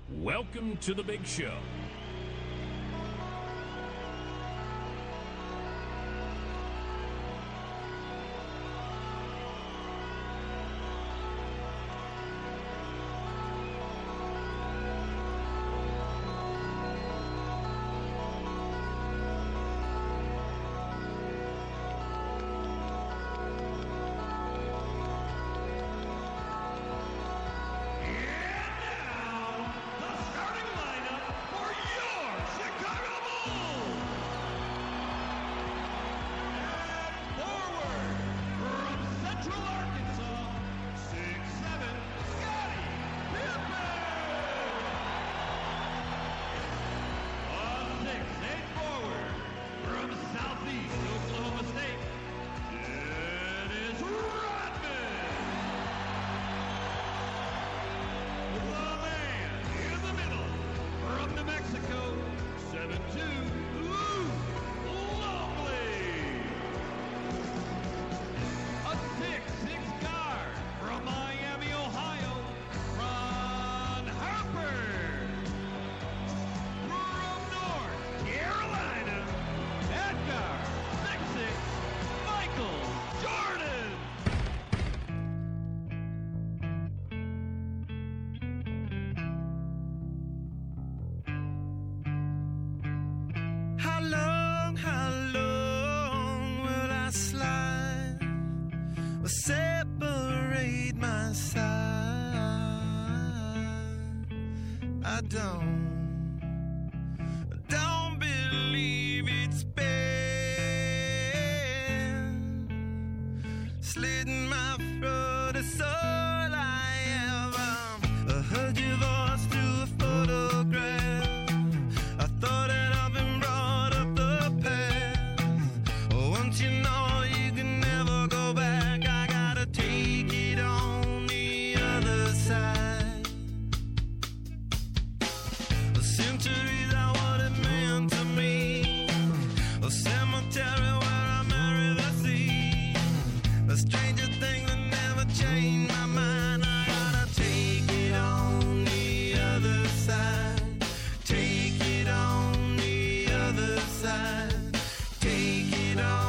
Welcome to the big show. Separate my side. I don't believe it's been slitting my throat. It's all I ever heard your voice through a photograph. I thought that I've been brought up the past. Once you know you can never go back. Take it on the other side. The centuries are what it meant to me. A cemetery where I marry the sea. The stranger things that never change my mind. I gotta take it on the other side. Take it on the other side. Take it on.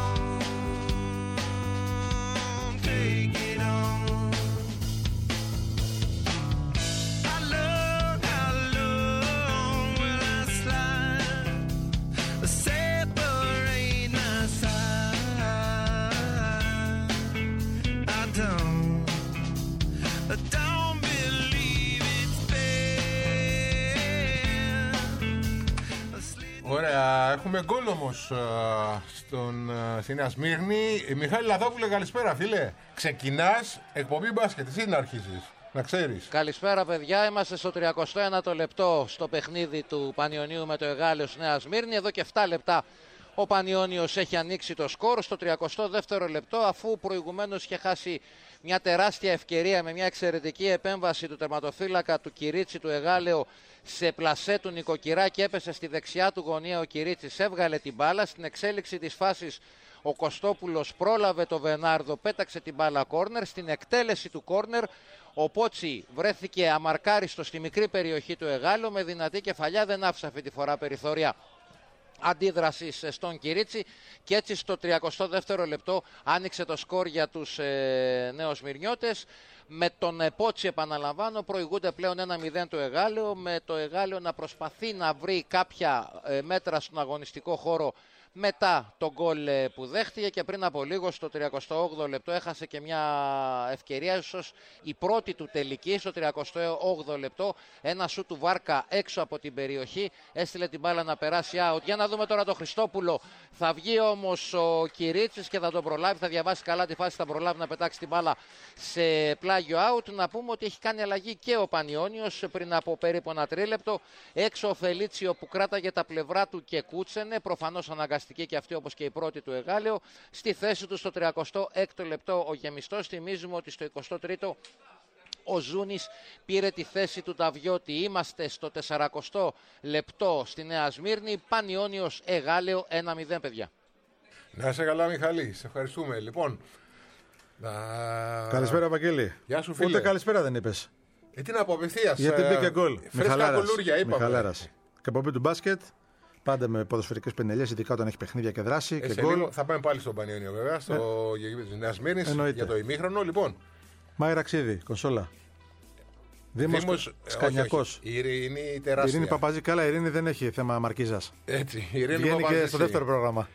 Ωραία, έχουμε γκολ όμως στη Νέα Σμύρνη. Μιχάλη Λαδόπουλε, καλησπέρα φίλε. Ξεκινάς εκπομπή μπάσκετ, εσύ να αρχίσεις, να ξέρεις. Καλησπέρα παιδιά, είμαστε στο 31ο λεπτό στο παιχνίδι του Πανιωνίου με το Εγάλεο στη Νέα Σμύρνη. Εδώ και 7 λεπτά ο Πανιώνιος έχει ανοίξει το σκορ στο 32ο λεπτό, αφού προηγουμένως είχε χάσει μια τεράστια ευκαιρία με μια εξαιρετική επέμβαση του τερματοφύλακα του Κυρίτσι του Εγάλεο σε πλασέ του Νικοκυράκη. Έπεσε στη δεξιά του γωνία ο Κυρίτσης, έβγαλε την μπάλα. Στην εξέλιξη της φάσης ο Κωστόπουλος πρόλαβε το Βενάρδο, πέταξε την μπάλα κόρνερ. Στην εκτέλεση του κόρνερ ο Πότσι βρέθηκε αμαρκάριστο στη μικρή περιοχή του Εγάλεο με δυνατή κεφαλιά, δεν άφησε αυτή τη φορά περιθώρια αντίδρασης στον Κυρίτσι και έτσι στο 32ο λεπτό άνοιξε το σκορ για τους νεοσμυρνιώτες. Με τον Πότσι, επαναλαμβάνω, προηγούνται πλέον 1-0 το Εγάλεο, με το Εγάλεο να προσπαθεί να βρει κάποια μέτρα στον αγωνιστικό χώρο μετά τον γκολ που δέχτηκε, και πριν από λίγο στο 38ο λεπτό έχασε και μια ευκαιρία, ίσως η πρώτη του τελική, στο 38ο λεπτό. Ένα σου του Βάρκα έξω από την περιοχή, έστειλε την μπάλα να περάσει out. Για να δούμε τώρα το Χριστόπουλο. Θα βγει όμως ο Κυρίτσης και θα τον προλάβει, θα διαβάσει καλά τη φάση, θα προλάβει να πετάξει την μπάλα σε πλάγιο out. Να πούμε ότι έχει κάνει αλλαγή και ο Πανιώνιος πριν από περίπου ένα τρίλεπτο. Έξω ο Φελίτσιο που κράταγε τα πλευρά του και κούτσενε, προφανώς αναγκαστική και αυτή όπως και η πρώτη του Εγάλεο. Στη θέση του στο 36ο λεπτό ο Γεμιστός. Θυμίζουμε ότι στο 23ο ο Ζούνης πήρε τη θέση του Ταβιώτη. Είμαστε στο 40ο λεπτό στη Νέα Σμύρνη. Πανιώνιος Εγάλεο 1-0 παιδιά. Να είσαι καλά Μιχαλή, σε ευχαριστούμε. Λοιπόν, καλησπέρα Βαγγέλη. Γεια σου φίλε. Ούτε καλησπέρα δεν είπες. Τι να πω, απευθείας. Γιατί μπήκε γκολ. Φρέσκα κουλούρια, είπαμε. Μιχαλάρας. Και εκπομπή του μπάσκετ. Πάντα με ποδοσφαιρικές πενελιές, ειδικά όταν έχει παιχνίδια και δράση. Και γκολ. Θα πάμε πάλι στον Πανιόνιο, βέβαια, στο γήπεδο της Νέας Σμύρνης για το ημίχρονο. Λοιπόν. Μάιρα Ξίδη, κονσόλα. Δήμος Σκανιακός. Η Ειρήνη τεράστια. Η Ειρήνη Παπαζή, καλά, η Ειρήνη δεν έχει θέμα Μαρκίζας. Έτσι, η Ειρήνη βγαίνει Παπαζή. Και στο δεύτερο πρόγραμμα.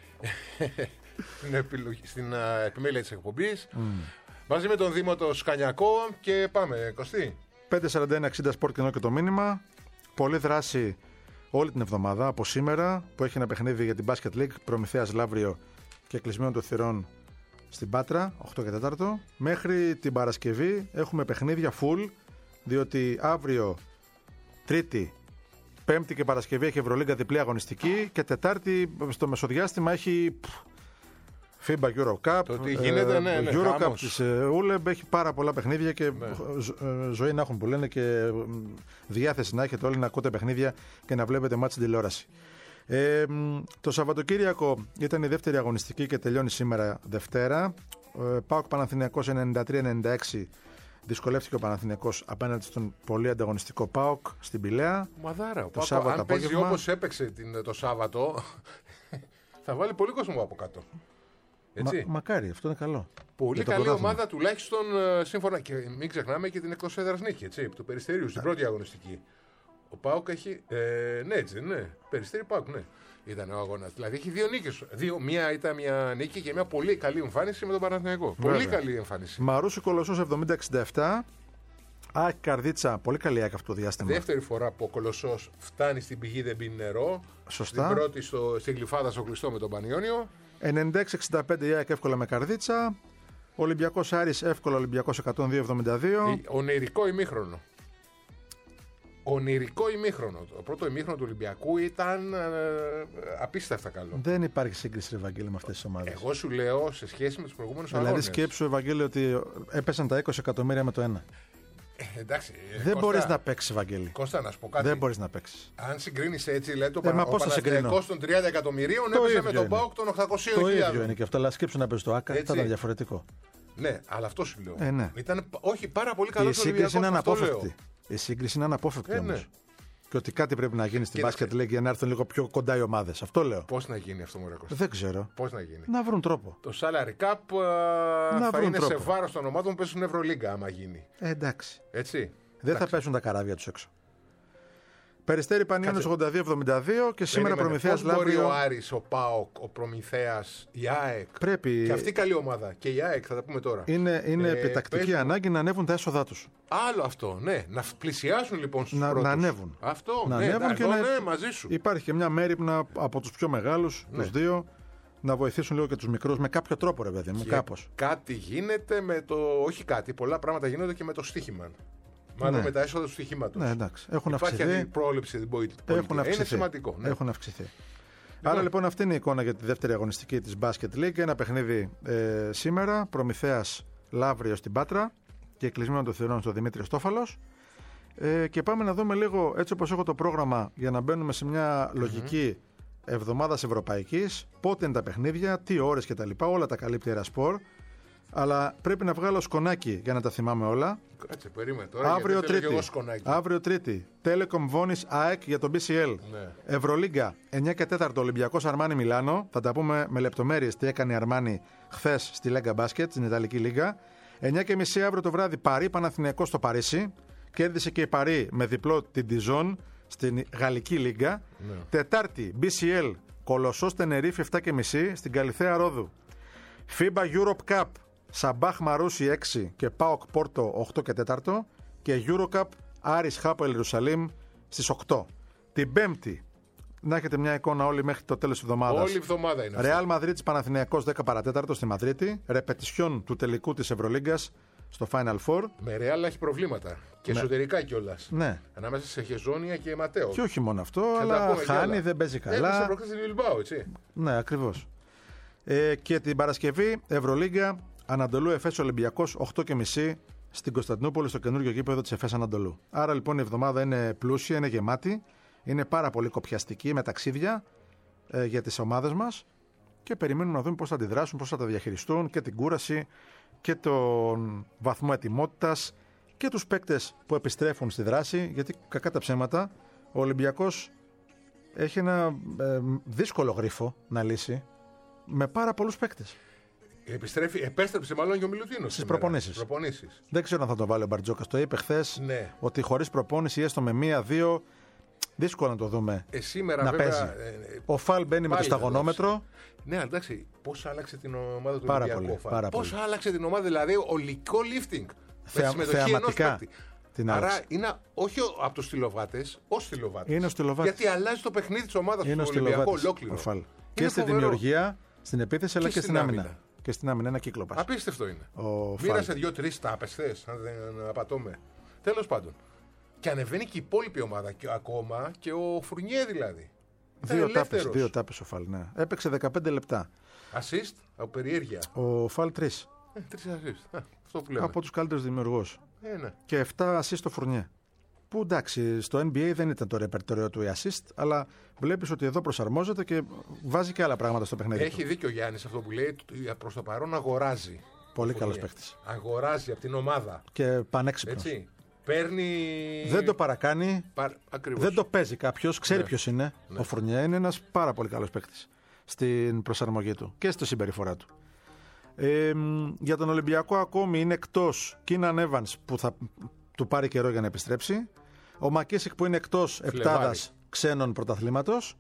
Στην επιμέλεια της εκπομπής. Μαζί με τον Δήμο το Σκανιακό και πάμε, Κωστή. 5.41.60 Sport Κοινό και το μήνυμα. Πολλή δράση όλη την εβδομάδα από σήμερα που έχει ένα παιχνίδι για την Basket League Προμηθέας Λαύριο και κλεισμένων των θυρών στην Πάτρα 8 και 4. Μέχρι την Παρασκευή έχουμε παιχνίδια full, διότι αύριο Τρίτη, Πέμπτη και Παρασκευή έχει Ευρωλίγκα διπλή αγωνιστική και Τετάρτη στο μεσοδιάστημα έχει FIBA Euro Cup, το τι γίνεται, Euro Cup της ULEB, έχει πάρα πολλά παιχνίδια και ζωή να έχουν που λένε και διάθεση να έχετε όλοι να ακούτε παιχνίδια και να βλέπετε μάτς στην τηλεόραση. Το Σαββατοκύριακο ήταν η δεύτερη αγωνιστική και τελειώνει σήμερα Δευτέρα. ΠΑΟΚ Παναθηναϊκός 93-96. Δυσκολεύτηκε ο Παναθηναϊκός απέναντι στον πολύ ανταγωνιστικό ΠΑΟΚ στην Πηλαία. Μαδάρα. Το Σάββατο αν παίζει απόγευμα, όπως έπαιξε το Σάββατο, θα βάλει πολύ κόσμο από κάτω. Έτσι. Μακάρι, αυτό είναι καλό. Πολύ καλή ομάδα, τουλάχιστον σύμφωνα. Και μην ξεχνάμε και την εκτός έδρας νίκη του Περιστηρίου στην πρώτη αγωνιστική. Ο ΠΑΟΚ έχει. Ναι, έτσι, ναι. Περιστέρι ΠΑΟΚ, ναι. Ήταν ο αγώνας. Δηλαδή έχει δύο νίκες. Μία ήταν μια νίκη και μια πολύ καλή εμφάνιση με τον Παναθηναϊκό. Πολύ καλή εμφάνιση. Μαρούσι Κολοσσός 70-67. ΑΕΚ Καρδίτσα, πολύ καλή ΑΕΚ αυτό το διάστημα. Δεύτερη φορά που ο Κολοσσός φτάνει στην πηγή, δεν πίνει νερό. Σωστά. Στην πρώτη στην Γλυφάδα στο κλειστό με τον Πανιόνιο. 96-65 η ΑΕΚ εύκολα με Καρδίτσα. Ολυμπιακός Άρης εύκολα, Ολυμπιακός 102-72. Ονειρικό ημίχρονο. Ονειρικό ημίχρονο. Το πρώτο ημίχρονο του Ολυμπιακού ήταν απίστευτα καλό. Δεν υπάρχει σύγκριση, Ευαγγέλη, με αυτές τις ομάδες. Εγώ σου λέω σε σχέση με τους προηγούμενους αγώνες. Δηλαδή, σκέψου, Ευαγγέλη, ότι έπεσαν τα 20 εκατομμύρια με το ένα. Εντάξει, δεν μπορείς να παίξεις, Ευαγγέλη. Κώστα, να σου πω κάτι. Δεν μπορείς να παίξεις. Αν συγκρίνεις έτσι, λέει το Παναθηναϊκός των 30 εκατομμυρίων έπαιζε με τον ΠΑΟΚ των 800.000. Το ίδιο είναι και αυτό, αλλά σκέψου να παίζει το ΆΚΑ, θα ήταν διαφορετικό. Ναι, αλλά αυτό σου λέω. Ναι. Ήταν όχι πάρα πολύ καλό. Η σύγκριση είναι αναπόφευκτη. Η σύγκριση είναι αναπόφευκτη όμως. Ναι. Και ότι κάτι πρέπει να γίνει στην Basket League για να έρθουν λίγο πιο κοντά οι ομάδες. Αυτό λέω. Πώς να γίνει αυτό, μωρέ Κώστα? Δεν ξέρω. Πώς να γίνει? Να βρουν τρόπο. Το Salary Cup θα είναι σε βάρος των ομάδων που παίζουν Ευρωλίγκα, άμα γίνει. Εντάξει. Έτσι. Δεν θα πέσουν τα καράβια τους έξω. Περιστέρι Πανιόνιος 82-72 και σήμερα Προμηθέας Λαύριο. Πώς μπορεί ο Άρης, ο ΠΑΟΚ, ο Προμηθέας, η ΑΕΚ. Πρέπει. Και αυτή η καλή ομάδα. Και η ΑΕΚ, θα τα πούμε τώρα. Είναι επιτακτική ανάγκη να ανέβουν τα έσοδά τους. Άλλο αυτό, ναι. Να πλησιάσουν λοιπόν στους πρώτους. Να ανέβουν. Αυτό, να ναι, ανέβουν και ναι, μαζί σου. Υπάρχει και μια μέριμνα από τους πιο μεγάλους, τους δύο, να βοηθήσουν λίγο και τους μικρούς με κάποιο τρόπο, ρε παιδί μου, κάπως. Κάτι γίνεται με το. Όχι κάτι, πολλά πράγματα γίνονται και με το στοίχημα. Μάλλον με τα έσοδα του στοιχήματος. Ναι, εντάξει. Έχουν Υπάρχει αυξηθεί. αντιπρόληψη στην πολιτική. Είναι σημαντικό. Ναι. Έχουν αυξηθεί. Άρα λοιπόν αυτή είναι η εικόνα για τη δεύτερη αγωνιστική της Basket League. Ένα παιχνίδι σήμερα. Προμηθέας Λαύριο στην Πάτρα και κλεισμένο των θυρών στο Δημήτριος Τόφαλος. Και πάμε να δούμε λίγο, έτσι όπως έχω το πρόγραμμα, για να μπαίνουμε σε μια λογική εβδομάδας ευρωπαϊκής. Πότε είναι τα παιχνίδια, τι ώρες κτλ. Όλα τα καλύπτει η Ερασπορ. Αλλά πρέπει να βγάλω σκονάκι για να τα θυμάμαι όλα. Κάτσε, περίμενε τώρα. Αύριο Τρίτη. Telecom Vonis ΑΕΚ για το BCL. Ναι. Ευρωλίγκα 9 και 4 Ολυμπιακός Αρμάνι Μιλάνο. Θα τα πούμε με λεπτομέρειες τι έκανε η Αρμάνι χθες στη Λέγκα Μπάσκετ, στην Ιταλική Λίγκα. 9 και μισή αύριο το βράδυ Παρί Παναθηναϊκός στο Παρίσι. Κέρδισε και η Παρί με διπλό την Dijon στην Γαλλική Λίγκα. Ναι. Τετάρτη BCL Κολοσσός Τενερίφη 7 και μισή στην Καλιθέα Ρόδου. FIBA Europe Cup Σαμπάχ Μαρούσι 6 και ΠΑΟΚ Πόρτο 8 και 4 και Eurocup Άρης Χάπο Ιερουσαλήμ στις 8. Την Πέμπτη, να έχετε μια εικόνα όλοι μέχρι το τέλος της εβδομάδας. Όλη η εβδομάδα είναι. Ρεάλ Μαδρίτης Παναθηναϊκός 10 παρατέταρτο στη Μαδρίτη. Ρεπετισιόν του τελικού της Ευρωλίγκας στο Final Four. Με Ρεάλ έχει προβλήματα. Και εσωτερικά κιόλας. Ναι. Ανάμεσα σε Χεζόνια και Ματέο. Και όχι μόνο αυτό, αλλά χάνει, δεν παίζει καλά. Έπαιζε προχθές στην Μπιλμπάο, έτσι. Ναι, ακριβώς. Και την Παρασκευή Ευρωλίγκα. Ανατολού Εφές Ολυμπιακός 8 και μισή στην Κωνσταντινούπολη στο καινούργιο γήπεδο της Εφές Ανατολού. Άρα λοιπόν η εβδομάδα είναι πλούσια, είναι γεμάτη, είναι πάρα πολύ κοπιαστική με ταξίδια για τις ομάδες μας και περιμένουμε να δούμε πώς θα αντιδράσουν, πώς θα τα διαχειριστούν και την κούραση και τον βαθμό ετοιμότητας και τους παίκτες που επιστρέφουν στη δράση, γιατί κακά τα ψέματα, ο Ολυμπιακός έχει ένα δύσκολο γρίφο να λύσει με πάρα πολλούς παίκτες. Επέστρεψε μάλλον και ο Μιλουτίνος Στις προπονήσεις. Δεν ξέρω αν θα το βάλει ο Μπαρτζόκας. Το είπε χθες ότι χωρίς προπόνηση, έστω με 1-2, δύσκολο να το δούμε σήμερα, να βέβαια, παίζει. Ο Φαλ μπαίνει με το σταγονόμετρο. Ναι, εντάξει, πώς άλλαξε την ομάδα του Πάρα Ολυμπιακού. Πολύ. Άλλαξε την ομάδα, δηλαδή ολικό lifting. Θεαματικά την άρα είναι όχι από τους στυλοβάτες, ως στυλοβάτες. Είναι ο στυλοβάτης. Γιατί αλλάζει το παιχνίδι της ομάδας του Ολυμπιακού ολόκληρο. Και στη δημιουργία, στην επίθεση, αλλά και στην άμυνα. Και στην άμυνα, ένα κύκλο πας. Απίστευτο είναι. Μοίρασε 2-3 τάπες χθες, αν δεν απατώμε. Τέλος πάντων. Και ανεβαίνει και η υπόλοιπη ομάδα. Και ακόμα και ο Φουρνιέ δηλαδή. Δύο τάπες ο Φαλ, ναι. Έπαιξε 15 λεπτά. Assist από περιέργεια. Ο Φαλ 3. 3 assist. Αυτό που λέμε. Από τους καλύτερους δημιουργούς. Ναι. Και 7 assist στο Φουρνιέ. Που εντάξει, στο NBA δεν ήταν το ρεπερτόριο του η assist, αλλά βλέπεις ότι εδώ προσαρμόζεται και βάζει και άλλα πράγματα στο παιχνίδι. Έχει δίκιο ο Γιάννης αυτό που λέει. Προς το παρόν αγοράζει. Πολύ καλός παίκτης. Αγοράζει από την ομάδα. Και πανέξυπνος. Έτσι. Παίρνει. Δεν το παρακάνει. Ακριβώς. Δεν το παίζει κάποιος. Ξέρει ποιος είναι. Ναι. Ο Φουρνιέ είναι ένας πάρα πολύ καλός παίκτης στην προσαρμογή του και στη συμπεριφορά του. Για τον Ολυμπιακό ακόμη είναι εκτός Κίναν Evans που θα του πάρει καιρό για να επιστρέψει. Ο Μακίσικ που είναι εκτός επτάδας ξένων πρωταθλήματος.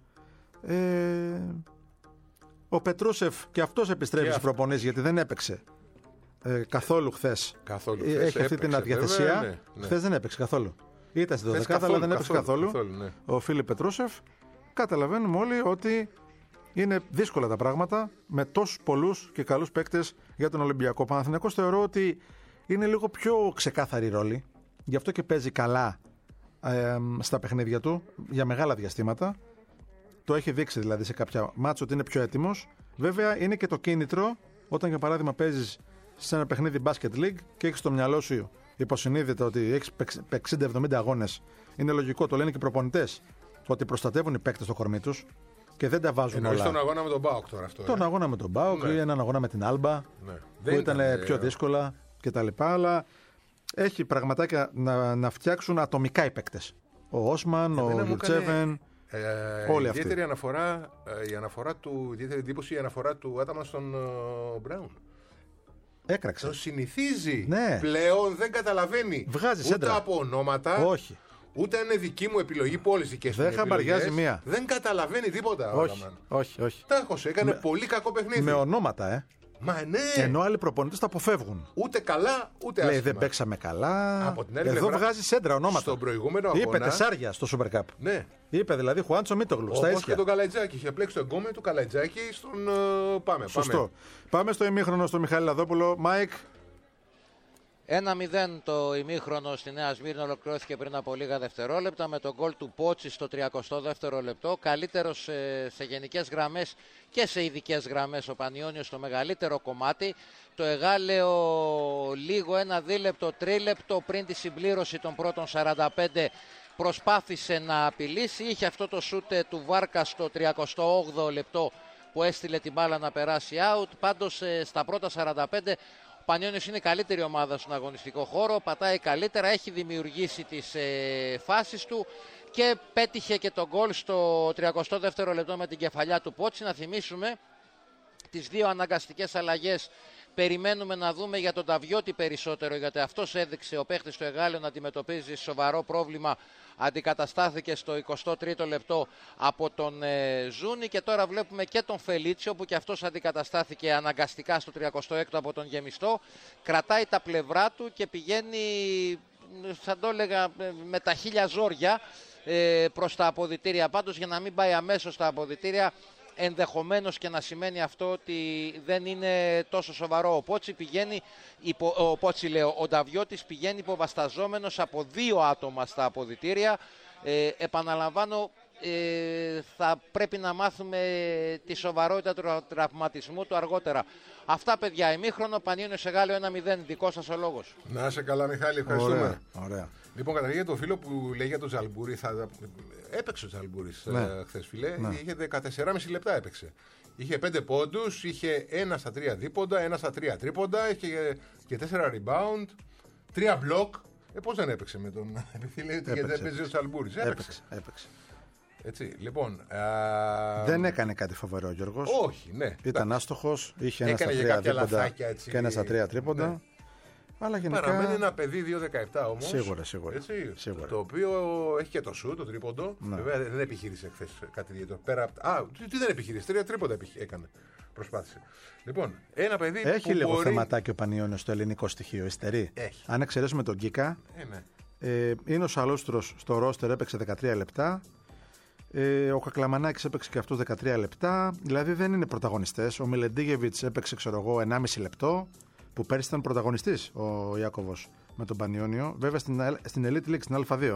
Ο Πετρούσεφ και αυτός επιστρέφει στις προπονήσεις γιατί δεν έπαιξε καθόλου χθες. Έχει αυτή την αδιαθεσία. Ναι. Χθες δεν έπαιξε καθόλου. Ήταν στην 12η αλλά δεν έπαιξε καθόλου. Ναι. Ο Φίλιπ Πετρούσεφ. Καταλαβαίνουμε όλοι ότι είναι δύσκολα τα πράγματα με τόσους πολλούς και καλούς παίκτες για τον Ολυμπιακό. Παναθηναϊκός θεωρώ ότι είναι λίγο πιο ξεκάθαρη ρόλη. Γι' αυτό και παίζει καλά στα παιχνίδια του για μεγάλα διαστήματα. Το έχει δείξει δηλαδή σε κάποια μάτς ότι είναι πιο έτοιμος. Βέβαια είναι και το κίνητρο όταν για παράδειγμα παίζεις σε ένα παιχνίδι Basket League και έχεις στο μυαλό σου υποσυνείδητα ότι έχεις 60-70 αγώνες. Είναι λογικό, το λένε και οι προπονητές, ότι προστατεύουν οι παίκτες στο κορμί τους και δεν τα βάζουν όλα. Τον αγώνα με τον Μπάουκ τώρα αυτό. Τον αγώνα με τον Μπάουκ ή έναν αγώνα με την Άλμπα που ήταν πιο δύσκολα κτλ. Αλλά έχει πραγματάκια να φτιάξουν ατομικά οι παίκτες. Ο Όσμαν, ο Λουτσέβεν. Όλοι αυτοί. Ιδιαίτερη αναφορά του Άταμαν στον Μπράουν. Έκραξε. Το συνηθίζει. Ναι. Πλέον δεν καταλαβαίνει. Βγάζει ούτε σέντρα. από ονόματα. Όχι. Ούτε αν είναι δική μου επιλογή πώληση και δεν χαμπαριάζει μία. Δεν καταλαβαίνει τίποτα. Όχι. Τάχωσε, έκανε πολύ κακό παιχνίδι. Με ονόματα, Μα ναι. Ενώ άλλοι προπονητές τα αποφεύγουν. Ούτε καλά, ούτε άσχημα. Λέει δεν παίξαμε καλά. Από την άλλη εδώ πλευρά, βγάζει σέντρα ονόματα. Στον προηγούμενο αγώνα. Είπε τεσσάρια στο Super Cup. Ναι. Είπε δηλαδή Χουάντσο Μίτογλου. Όπως και τον Καλατζάκη. Είχε πλέξει το εγκόμιο του Καλατζάκη στον. Πάμε. Σωστό. Πάμε στο ημίχρονο στο Μιχάλη Λαδόπουλο. Μάικ. 1-0 το ημίχρονο στη Νέα Σμύρνη ολοκληρώθηκε πριν από λίγα δευτερόλεπτα με τον γκολ του Πότση στο 32ο λεπτό. Καλύτερος σε γενικές γραμμές και σε ειδικές γραμμές ο Πανιόνιος στο μεγαλύτερο κομμάτι. Το Εγάλεο λίγο ένα δίλεπτο, τρίλεπτο πριν τη συμπλήρωση των πρώτων 45 προσπάθησε να απειλήσει. Είχε αυτό το σούτε του Βάρκα στο 38ο λεπτό που έστειλε την μπάλα να περάσει out. Πάντως στα πρώτα 45 ο Πανιόνιος είναι η καλύτερη ομάδα στον αγωνιστικό χώρο, πατάει καλύτερα, έχει δημιουργήσει τις φάσεις του και πέτυχε και τον γκολ στο 32ο λεπτό με την κεφαλιά του Πότση. Να θυμίσουμε τις δύο αναγκαστικές αλλαγές. Περιμένουμε να δούμε για τον Ταβιώτη περισσότερο, γιατί αυτός έδειξε ο παίχτης του Εγάλεο να αντιμετωπίζει σοβαρό πρόβλημα. Αντικαταστάθηκε στο 23ο λεπτό από τον Ζούνι και τώρα βλέπουμε και τον Φελίτσιο που και αυτός αντικαταστάθηκε αναγκαστικά στο 36ο από τον Γεμιστό. Κρατάει τα πλευρά του και πηγαίνει, θα το έλεγα, με τα χίλια ζόρια προς τα αποδυτήρια. Πάντως για να μην πάει αμέσως στα αποδυτήρια, ενδεχομένως και να σημαίνει αυτό ότι δεν είναι τόσο σοβαρό. Ο Πότσι πηγαίνει, ο Νταβιώτης πηγαίνει υποβασταζόμενος από δύο άτομα στα αποδυτήρια. Επαναλαμβάνω, θα πρέπει να μάθουμε τη σοβαρότητα του τραυματισμού του αργότερα. Αυτά παιδιά, ημίχρονο, Πανιόνιος Εγάλεο 1-0, δικό σας ο λόγος. Να είσαι καλά Μιχάλη, ευχαριστούμε. Ωραία. Λοιπόν, καταρχήν για το φίλο που λέει για τον Ζαλμπούρη, έπαιξε ο Ζαλμπούρης χθες φίλε, είχε 14,5 λεπτά έπαιξε. Είχε 5 πόντους, είχε 1 στα 3 δίποντα, 1 στα 3 τρίποντα, είχε και 4 rebound, 3 block. Πώς δεν έπαιξε με τον. Επειδή λέει ότι δεν παίζει ο Σαλμπούρης. Έπαιξε. Έτσι, λοιπόν. Δεν έκανε κάτι φοβερό ο Γιώργος. Όχι, ναι. Ήταν άστοχος, είχε ένα Έκανε στα και 3 κάποια τρίποντα λαθάκια, έτσι. και ένα στα 3 τρίποντα. Ναι. Αλλά γενικά. Παραμένει ένα παιδί 2-17 όμως. Σίγουρα. Σίγουρα. Το οποίο έχει και το σου, το τρίποντο. Ναι. Βέβαια δεν επιχείρησε χθες κάτι ιδιαίτερο. Τι δεν επιχείρησε, 3 τρίποντα έκανε. Προσπάθησε. Λοιπόν, ένα παιδί. Έχει που λίγο μπορεί... θεματάκι ο Πανιώνιος στο ελληνικό στοιχείο. Υστερεί. Έχει. Αν εξαιρέσουμε τον Γκίκα, Ναι. είναι ο Σαλούστρος στο ρόστερ, έπαιξε 13 λεπτά. Ο Κακλαμανάκης έπαιξε και αυτός 13 λεπτά. Δηλαδή δεν είναι πρωταγωνιστές. Ο Μιλεντίγεβιτς έπαιξε, 1,5 λεπτό. Που πέρυσι ήταν πρωταγωνιστής ο Ιάκωβος με τον Πανιώνιο. Βέβαια στην Elite League, στην Α2.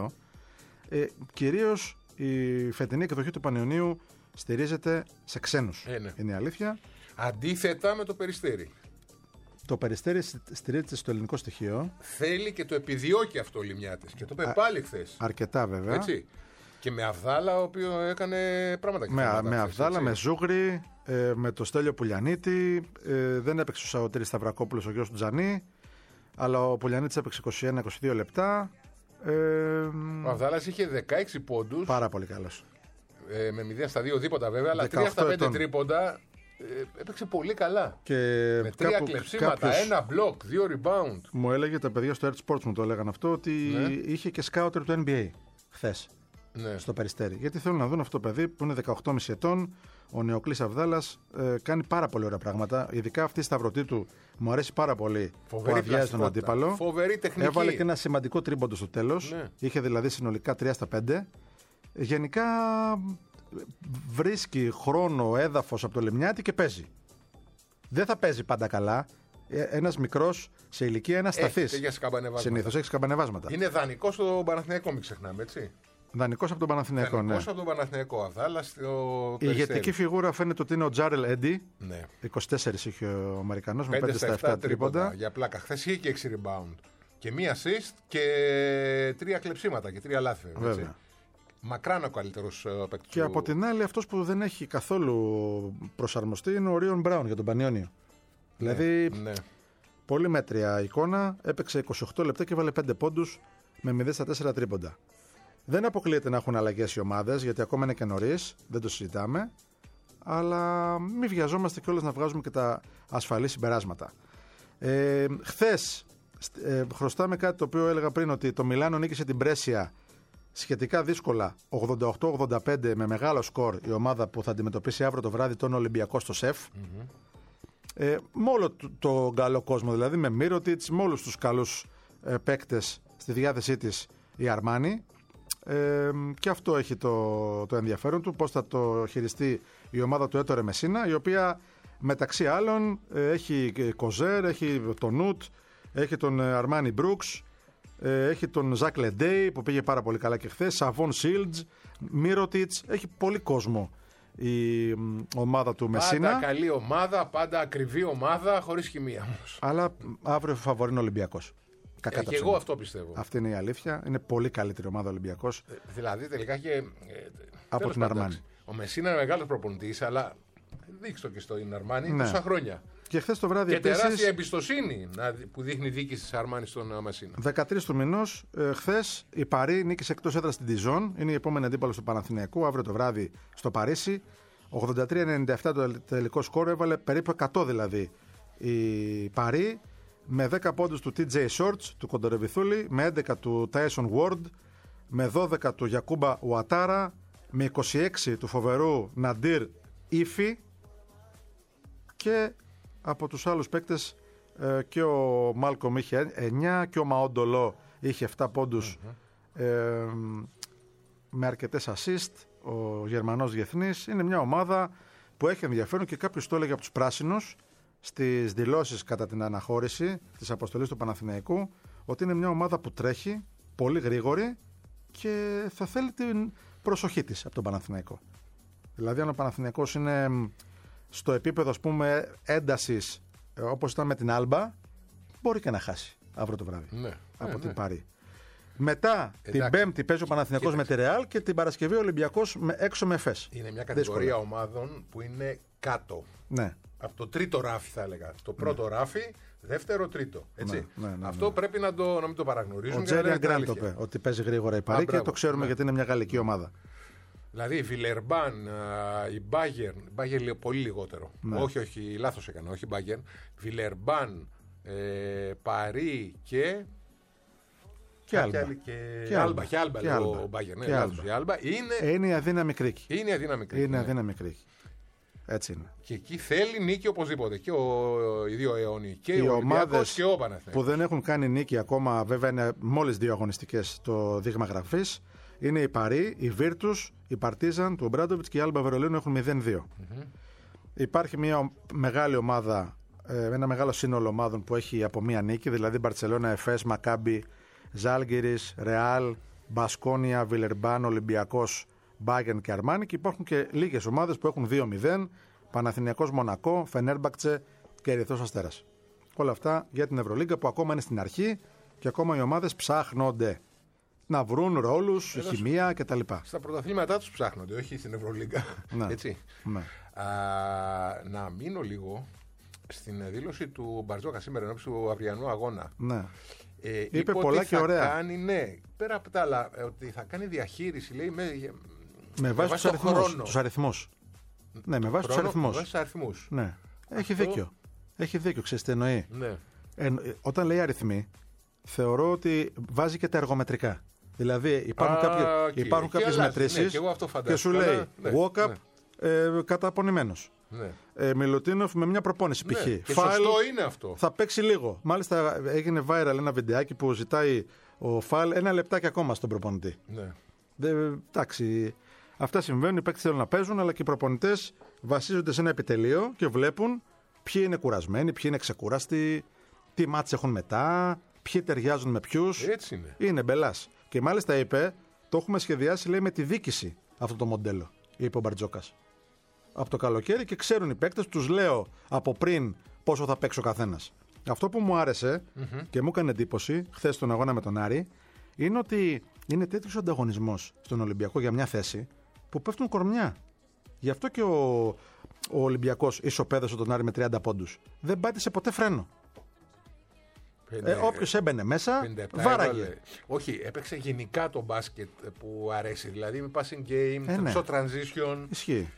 Κυρίως η φετινή εκδοχή του Πανιωνίου στηρίζεται σε ξένους. Ναι. Είναι η αλήθεια. Αντίθετα με το Περιστέρι. Το Περιστέρι στηρίζεται στο ελληνικό στοιχείο. Θέλει και το επιδιώκει αυτό ο Λιμιάτης. Και το είπε πάλι χθες. Αρκετά βέβαια. Έτσι. Και με Αβδάλα, ο οποίο έκανε πράγματα. Με Αβδάλα, με Ζούγρη, με το Στέλιο Πουλιανίτη. Δεν έπαιξε ο Σαωτήρης Σταυρακόπουλος, ο γιος του Τζανί. Αλλά ο Πουλιανίτης έπαιξε 21-22 λεπτά. Ο Αβδάλας είχε 16 πόντους. Πάρα πολύ καλός. Με 0 στα 2 δίποτα βέβαια, αλλά 3 στα 5 τρίποντα. Έπαιξε πολύ καλά. Και με 3 κλεψίματα, 1 μπλοκ, 2 rebound. Μου έλεγε τα παιδιά στο Earth Sports, μου το έλεγαν αυτό, ότι είχε και σκάουτερ του NBA χθες. Ναι. Στο Περιστέρι. Γιατί θέλουν να δουν αυτό το παιδί που είναι 18,5 ετών. Ο Νεοκλής Αβδάλας κάνει πάρα πολύ ωραία πράγματα. Ειδικά αυτή η σταυρωτή του μου αρέσει πάρα πολύ. Φοβερή που αδειάζει τον αντίπαλο. Φοβερή τεχνική. Έβαλε και ένα σημαντικό τρίποντο στο τέλος. Ναι. Είχε δηλαδή συνολικά 3 στα 5. Γενικά βρίσκει χρόνο, έδαφος από το Λιμιάτη και παίζει. Δεν θα παίζει πάντα καλά. Ένας μικρός σε ηλικία, ένας σταθής. Συνήθως έχει σκαμπανεβάσματα. Είναι δανεικός στο Παναθηναϊκό, μην ξεχνάμε, έτσι. Δανεικός από τον Παναθηναϊκό. Δανεικός από τον Παναθηναϊκό. Αβδάλα στο η ηγετική φιγούρα φαίνεται ότι είναι ο Τζάρελ Έντι. Ναι. 24 είχε ο Αμερικανός με 5 στα 7 τρίποντα. Για πλάκα. Χθες είχε και 6 rebound. Και 1 assist και 3 κλεψίματα και 3 λάθη. Βέβαια. Μακράν ο καλύτερος παίκτης. Και από την άλλη, αυτός που δεν έχει καθόλου προσαρμοστεί είναι ο Ρίον Μπράουν για τον Πανιώνιο. Ναι, δηλαδή, ναι. πολύ μέτρια εικόνα. Έπαιξε 28 λεπτά και βάλε 5 πόντους με 0 στα 4 τρίποντα. Δεν αποκλείεται να έχουν αλλαγές οι ομάδες, γιατί ακόμα είναι και νωρίς, δεν το συζητάμε. Αλλά μην βιαζόμαστε κιόλας να βγάζουμε και τα ασφαλή συμπεράσματα. Χθες χρωστάμε κάτι το οποίο έλεγα πριν, ότι το Μιλάνο νίκησε την Πρέσια σχετικά δύσκολα, 88-85 με μεγάλο σκορ, η ομάδα που θα αντιμετωπίσει αύριο το βράδυ τον Ολυμπιακό στο ΣΕΦ. Με όλο το καλό κόσμο, δηλαδή με Μίροτιτς, με όλους τους καλούς παίκτες στη διάθεσή της η Αρμάνι. Και αυτό έχει το ενδιαφέρον του, πώς θα το χειριστεί η ομάδα του Έτορε Μεσίνα, η οποία μεταξύ άλλων έχει Κοζέρ, έχει τον Νουτ, έχει τον Αρμάνι Μπρούξ, έχει τον Ζακ Λεντέι που πήγε πάρα πολύ καλά και χθες, Σαβόν Σίλτζ, Μίροτιτς, έχει πολύ κόσμο η ομάδα του Μεσίνα. Πάντα καλή ομάδα, πάντα ακριβή ομάδα, χωρίς χημεία όμως. Αλλά αύριο φαβορεί είναι ο Ολυμπιακός. Και εγώ αυτό πιστεύω. Αυτή είναι η αλήθεια. Είναι πολύ καλύτερη ομάδα ο Ολυμπιακός. Δηλαδή τελικά και. Από την Αρμάνι. Ο Μεσίνα είναι μεγάλος προπονητής, αλλά δείξτε το και στο Αρμάνι τόσα χρόνια. Και χθες το βράδυ. Και επίσης, τεράστια εμπιστοσύνη που δείχνει η διοίκηση της Αρμάνι στον Μεσίνα. 13 του μηνός, χθες η Παρί νίκησε εκτός έδρας στην Διζόν. Είναι η επόμενη αντίπαλος του Παναθηναϊκού, αύριο το βράδυ στο Παρίσι. 83-97 το τελικό σκόρ, έβαλε περίπου 100 δηλαδή η Παρί. Με 10 πόντους του TJ Shorts, του Κοντορεβιθούλη, με 11 του Tyson Ward, με 12 του Γιακούμπα Ουατάρα, με 26 του φοβερού Ναντίρ Ήφη, και από τους άλλους παίκτες και ο Μάλκομ είχε 9 και ο Μαόντολο είχε 7 πόντους με αρκετές assist, ο Γερμανός διεθνής. Είναι μια ομάδα που έχει ενδιαφέρον και κάποιος το έλεγε από τους πράσινους στις δηλώσεις κατά την αναχώρηση της αποστολής του Παναθηναϊκού, ότι είναι μια ομάδα που τρέχει πολύ γρήγορη και θα θέλει την προσοχή της από τον Παναθηναϊκό. Δηλαδή αν ο Παναθηναϊκός είναι στο επίπεδο, ας πούμε, έντασης όπως ήταν με την Άλμπα, μπορεί και να χάσει αύριο το βράδυ από την Παρί. Μετά την Εντάξει. Πέμπτη παίζει ο Παναθηναϊκός με τη Ρεάλ και την Παρασκευή ο Ολυμπιακός έξω με Εφές. Είναι μια κατηγορία ομάδων που είναι κάτω. Ναι. Από το τρίτο ράφι θα έλεγα. Το πρώτο ράφι, δεύτερο, τρίτο. Έτσι. Ναι. Αυτό πρέπει να μην το παραγνωρίζουν. Ο και να Τζέριαν λένε την Γκραντ το αλήθεια. είπε ότι παίζει γρήγορα η Παρί και μπράβο. το ξέρουμε Ναι. γιατί είναι μια γαλλική ομάδα. Δηλαδή η Βιλερμπάν, η Bayern λέει πολύ λιγότερο. Ναι. Όχι, λάθος έκανα, όχι Bayern. Βιλερμπάν, Παρί και. Και Άλμπα. Και Άλμπα. Και Άλμπα, Και λέει Άλμπα. ο Bayern. Ναι, Και λάθος, Άλμπα. η Άλμπα Είναι η αδύναμη κρίκη. είναι αδύναμη κρίκη. Είναι Ναι. αδύναμη κρίκη. Έτσι είναι. Και εκεί θέλει νίκη οπωσδήποτε. Και οι δύο αιώνιοι. Και Οι ο ομάδες Ολυμπιακός και ο Παναθηναϊκός. που δεν έχουν κάνει νίκη ακόμα, βέβαια είναι μόλις 2 αγωνιστικές το δείγμα γραφής, είναι η Παρί, η Βίρτους, η Παρτίζαν, του Ομπράντοβιτς και η Άλμπα Βερολίνου έχουν 0-2. Υπάρχει μια μεγάλη ομάδα, ένα μεγάλο σύνολο ομάδων που έχει από μία νίκη, δηλαδή Μπαρτσελώνα, Εφές, Μακάμπι, Ζάλγκιρις, Ρεάλ, Μπασκόνια, Βιλερμπάν, Ολυμπιακός, Μπάγεν και Αρμάνι, και υπάρχουν και λίγες ομάδες που έχουν 2-0, Παναθηναϊκός Μονακό, Φενέρμπακτσε και Ερυθρός Αστέρας. Όλα αυτά για την Ευρωλίγκα που ακόμα είναι στην αρχή και ακόμα οι ομάδες ψάχνονται να βρουν ρόλους, χημεία κτλ. Στα πρωταθλήματά τους ψάχνονται, όχι στην Ευρωλίγκα. Ναι. Έτσι. Ναι. Να μείνω λίγο στην δήλωση του Μπαρτζόκα σήμερα ενώπιση του αυριανού αγώνα. Ναι. Είπε πολλά ότι και θα ωραία. Κάνει, ναι, πέρα από τα άλλα, ότι θα κάνει διαχείριση, λέει, Με βάση τους τον αριθμούς. χρόνο. Τους αριθμούς. Ναι, με βάση τους αριθμούς. Με βάση τους αριθμούς. Ναι. Έχει Αυτό- δίκιο. Έχει δίκιο, ξέρεις τι εννοεί. Ναι. Όταν λέει αριθμοί, θεωρώ ότι βάζει και τα εργομετρικά. Δηλαδή υπάρχουν κάποιες αλλάζει, ναι, μετρήσεις και εγώ αυτό και φαντάστηκα, σου λέει αλλά, ναι, walk-up ναι. καταπονημένος. Ναι. Μιλουτίνοφ με μια προπόνηση π.χ. Ναι. Και Φάιλ σωστό είναι αυτό. θα παίξει λίγο. Μάλιστα έγινε viral ένα βιντεάκι που ζητάει ο Φάιλ 1 λεπτάκι ακόμα στον προπονητή. Ναι. Εντάξει, αυτά συμβαίνουν. Οι παίκτες θέλουν να παίζουν, αλλά και οι προπονητές βασίζονται σε ένα επιτελείο και βλέπουν ποιοι είναι κουρασμένοι, ποιοι είναι ξεκούραστοι, τι μάτς έχουν μετά, ποιοι ταιριάζουν με ποιους. Έτσι είναι. Είναι μπελάς. Και μάλιστα είπε, το έχουμε σχεδιάσει, λέει, με τη δίκηση αυτό το μοντέλο, είπε ο Μπαρτζόκας. Από το καλοκαίρι και ξέρουν οι παίκτες, τους λέω από πριν πόσο θα παίξει ο καθένας. Αυτό που μου άρεσε και μου έκανε εντύπωση χθες στον αγώνα με τον Άρη είναι ότι είναι τέτοιος ο ανταγωνισμός στον Ολυμπιακό για μια θέση που πέφτουν κορμιά. Γι' αυτό και ο Ολυμπιακός ισοπαίδωσε τον Άρη με 30 πόντους. Δεν πάτησε ποτέ φρένο. Όποιος έμπαινε μέσα, 57 βάραγε. έβαλε. Όχι, έπαιξε γενικά το μπάσκετ που αρέσει. Δηλαδή με passing game, Ναι. στο transition. Ισχύει.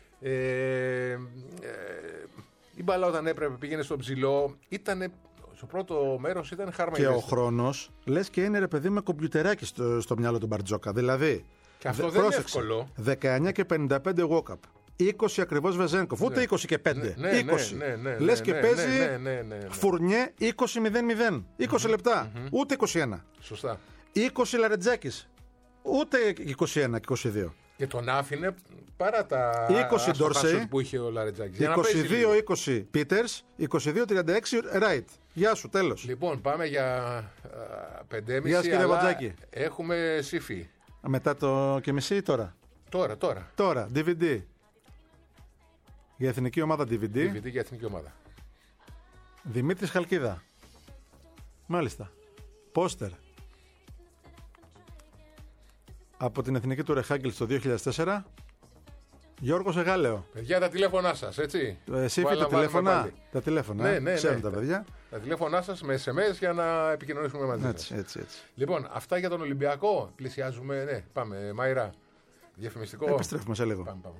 Η μπάλα όταν έπρεπε πήγαινε στο ψηλό. Ήτανε, στο πρώτο μέρος ήταν χάρμα. Και ο χρόνος, λες και είναι ρε παιδί με κομπιουτεράκι στο μυαλό του Μπαρτζόκα. Δηλαδή, Και αυτό δεν είναι πρόσεξε, εύκολο. 19 και 55 walk-up. 20 ακριβώς Βεζένκοφ. Ούτε 20 και 5. 20. Λες και παίζει Φουρνιέ 20-0-0. 20 λεπτά. Ούτε 21. Σωστά. 20 Λαρετζάκης. Ούτε 21 και 22. Και τον άφηνε παρά τα 20 Ντόρσεϊ που είχε ο Λαρετζάκης. Για να παίζει λίγο. 22-20 Πίτερς. 22-36 Ράιτ. Γεια σου, τέλος. Λοιπόν, πάμε για 5,5. Γεια σας, κύριε αλλά Βατζάκη. έχουμε σύφη. Μετά το και μισή τώρα. Τώρα. DVD. Για εθνική ομάδα DVD. DVD για εθνική ομάδα. Δημήτρης Χαλκίδα. Μάλιστα. Πόστερ. Από την εθνική του Ρεχάγκελ το 2004. Γιώργος Εγάλεο. Παιδιά, τα τηλέφωνά σας, έτσι. Εσύ Βάλα, τα βάλουμε τηλέφωνα. πάλι. Τα τηλέφωνα. Ναι. Ξέρουν τα παιδιά. Τα τηλέφωνά σας με SMS για να επικοινωνήσουμε μαζί σας. Έτσι. Λοιπόν, αυτά για τον Ολυμπιακό. Πλησιάζουμε. Ναι, πάμε. Μάιρα. Διαφημιστικό. Επιστρέφουμε σε λίγο. Πάμε.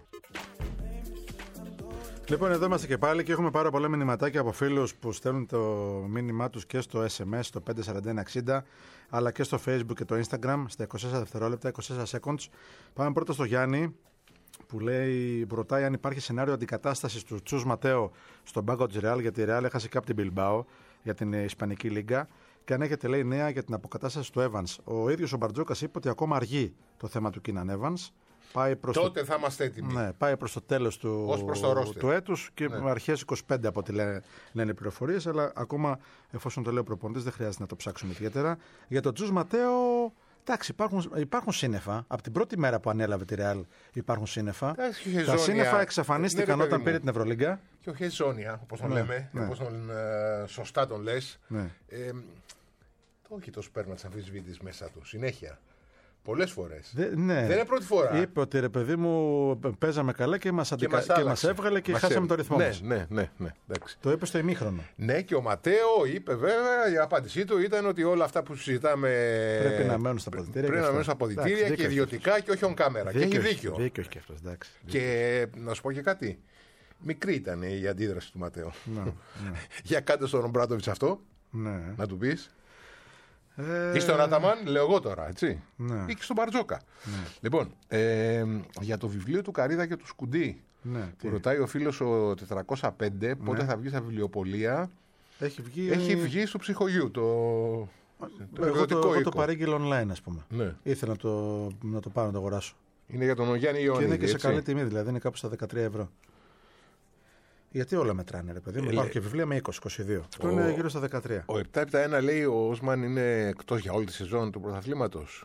Λοιπόν, εδώ είμαστε και πάλι και έχουμε πάρα πολλά μηνυματάκια από φίλους που στέλνουν το μήνυμά τους και στο SMS, στο 54160, αλλά και στο Facebook και το Instagram, στα 24 δευτερόλεπτα, 24 seconds. Πάμε πρώτα στο Γιάννη, που ρωτάει αν υπάρχει σενάριο αντικατάστασης του Τσούς Ματέο στον πάγκο της Ρεάλ, γιατί η Ρεάλ έχασε και από την Μπιλμπάο για την Ισπανική Λίγκα. Και αν έχετε, λέει, νέα για την αποκατάσταση του Evans. Ο ίδιος ο Μπαρτζόκας είπε ότι ακόμα αργεί το θέμα του Κίναν Evans. Τότε θα είμαστε έτοιμοι. Ναι, πάει προς το τέλος του έτους και αρχές 25 από ό,τι λένε οι πληροφορίες, αλλά ακόμα, εφόσον το λέει ο προπονητής, δεν χρειάζεται να το ψάξουμε ιδιαίτερα. Για τον Τζους Ματέο, εντάξει, υπάρχουν σύννεφα. Από την πρώτη μέρα που ανέλαβε τη Ρεάλ υπάρχουν σύννεφα. Τα σύννεφα εξαφανίστηκαν όταν πήρε την Ευρωλίγκα. Και ο Χεζόνια, όπως τον λέμε, όπως σωστά τον λες. Ναι. Όχι το σπέρμα της αμφισβήτησης μέσα του. Συνέχεια. Πολλές φορές. Ναι. Δεν είναι πρώτη φορά. Είπε ότι ρε παιδί μου παίζαμε καλά και μας έβγαλε και χάσαμε το ρυθμό μας. Ναι. Εντάξει. Το είπε στο ημίχρονο. Ναι, και ο Ματέο είπε βέβαια, η απάντησή του ήταν ότι όλα αυτά που συζητάμε πρέπει να μένουν στα αποδυτήρια. Πρέπει να μένουν στα αποδυτήρια και ιδιωτικά και όχι on camera. Και έχει δίκιο. Δίκιο έχει και αυτός, εντάξει. Και να σου πω και κάτι. Μικρή ήταν η αντίδραση του Ματέο. Για κάντε στον Ομπράντοβιτς αυτό, να του πεις. Ή στο Ράταμαν, λέω εγώ τώρα, έτσι. Ναι. Ή και στον Μπαρτζόκα. Ναι. Λοιπόν, για το βιβλίο του Καρίδα και του Σκουντή, που ρωτάει ο φίλος ο 405 πότε θα βγει στα βιβλιοπωλεία. Έχει βγει στο Ψυχογείου. Εγώ το παρήγγειλα online, ας πούμε. Ναι. Ήθελα να το πάρω να το αγοράσω. Είναι για τον Γιάννη Ιωάννη. Και είναι και σε καλή τιμή, δηλαδή είναι κάπου στα 13 ευρώ. Γιατί όλα μετράνε, ρε παιδί μου. Υπάρχουν και βιβλία με 20-22. Αυτό είναι γύρω στα 13. Ο 7-1 λέει ο Όσμαν είναι εκτός για όλη τη σεζόν του πρωταθλήματος.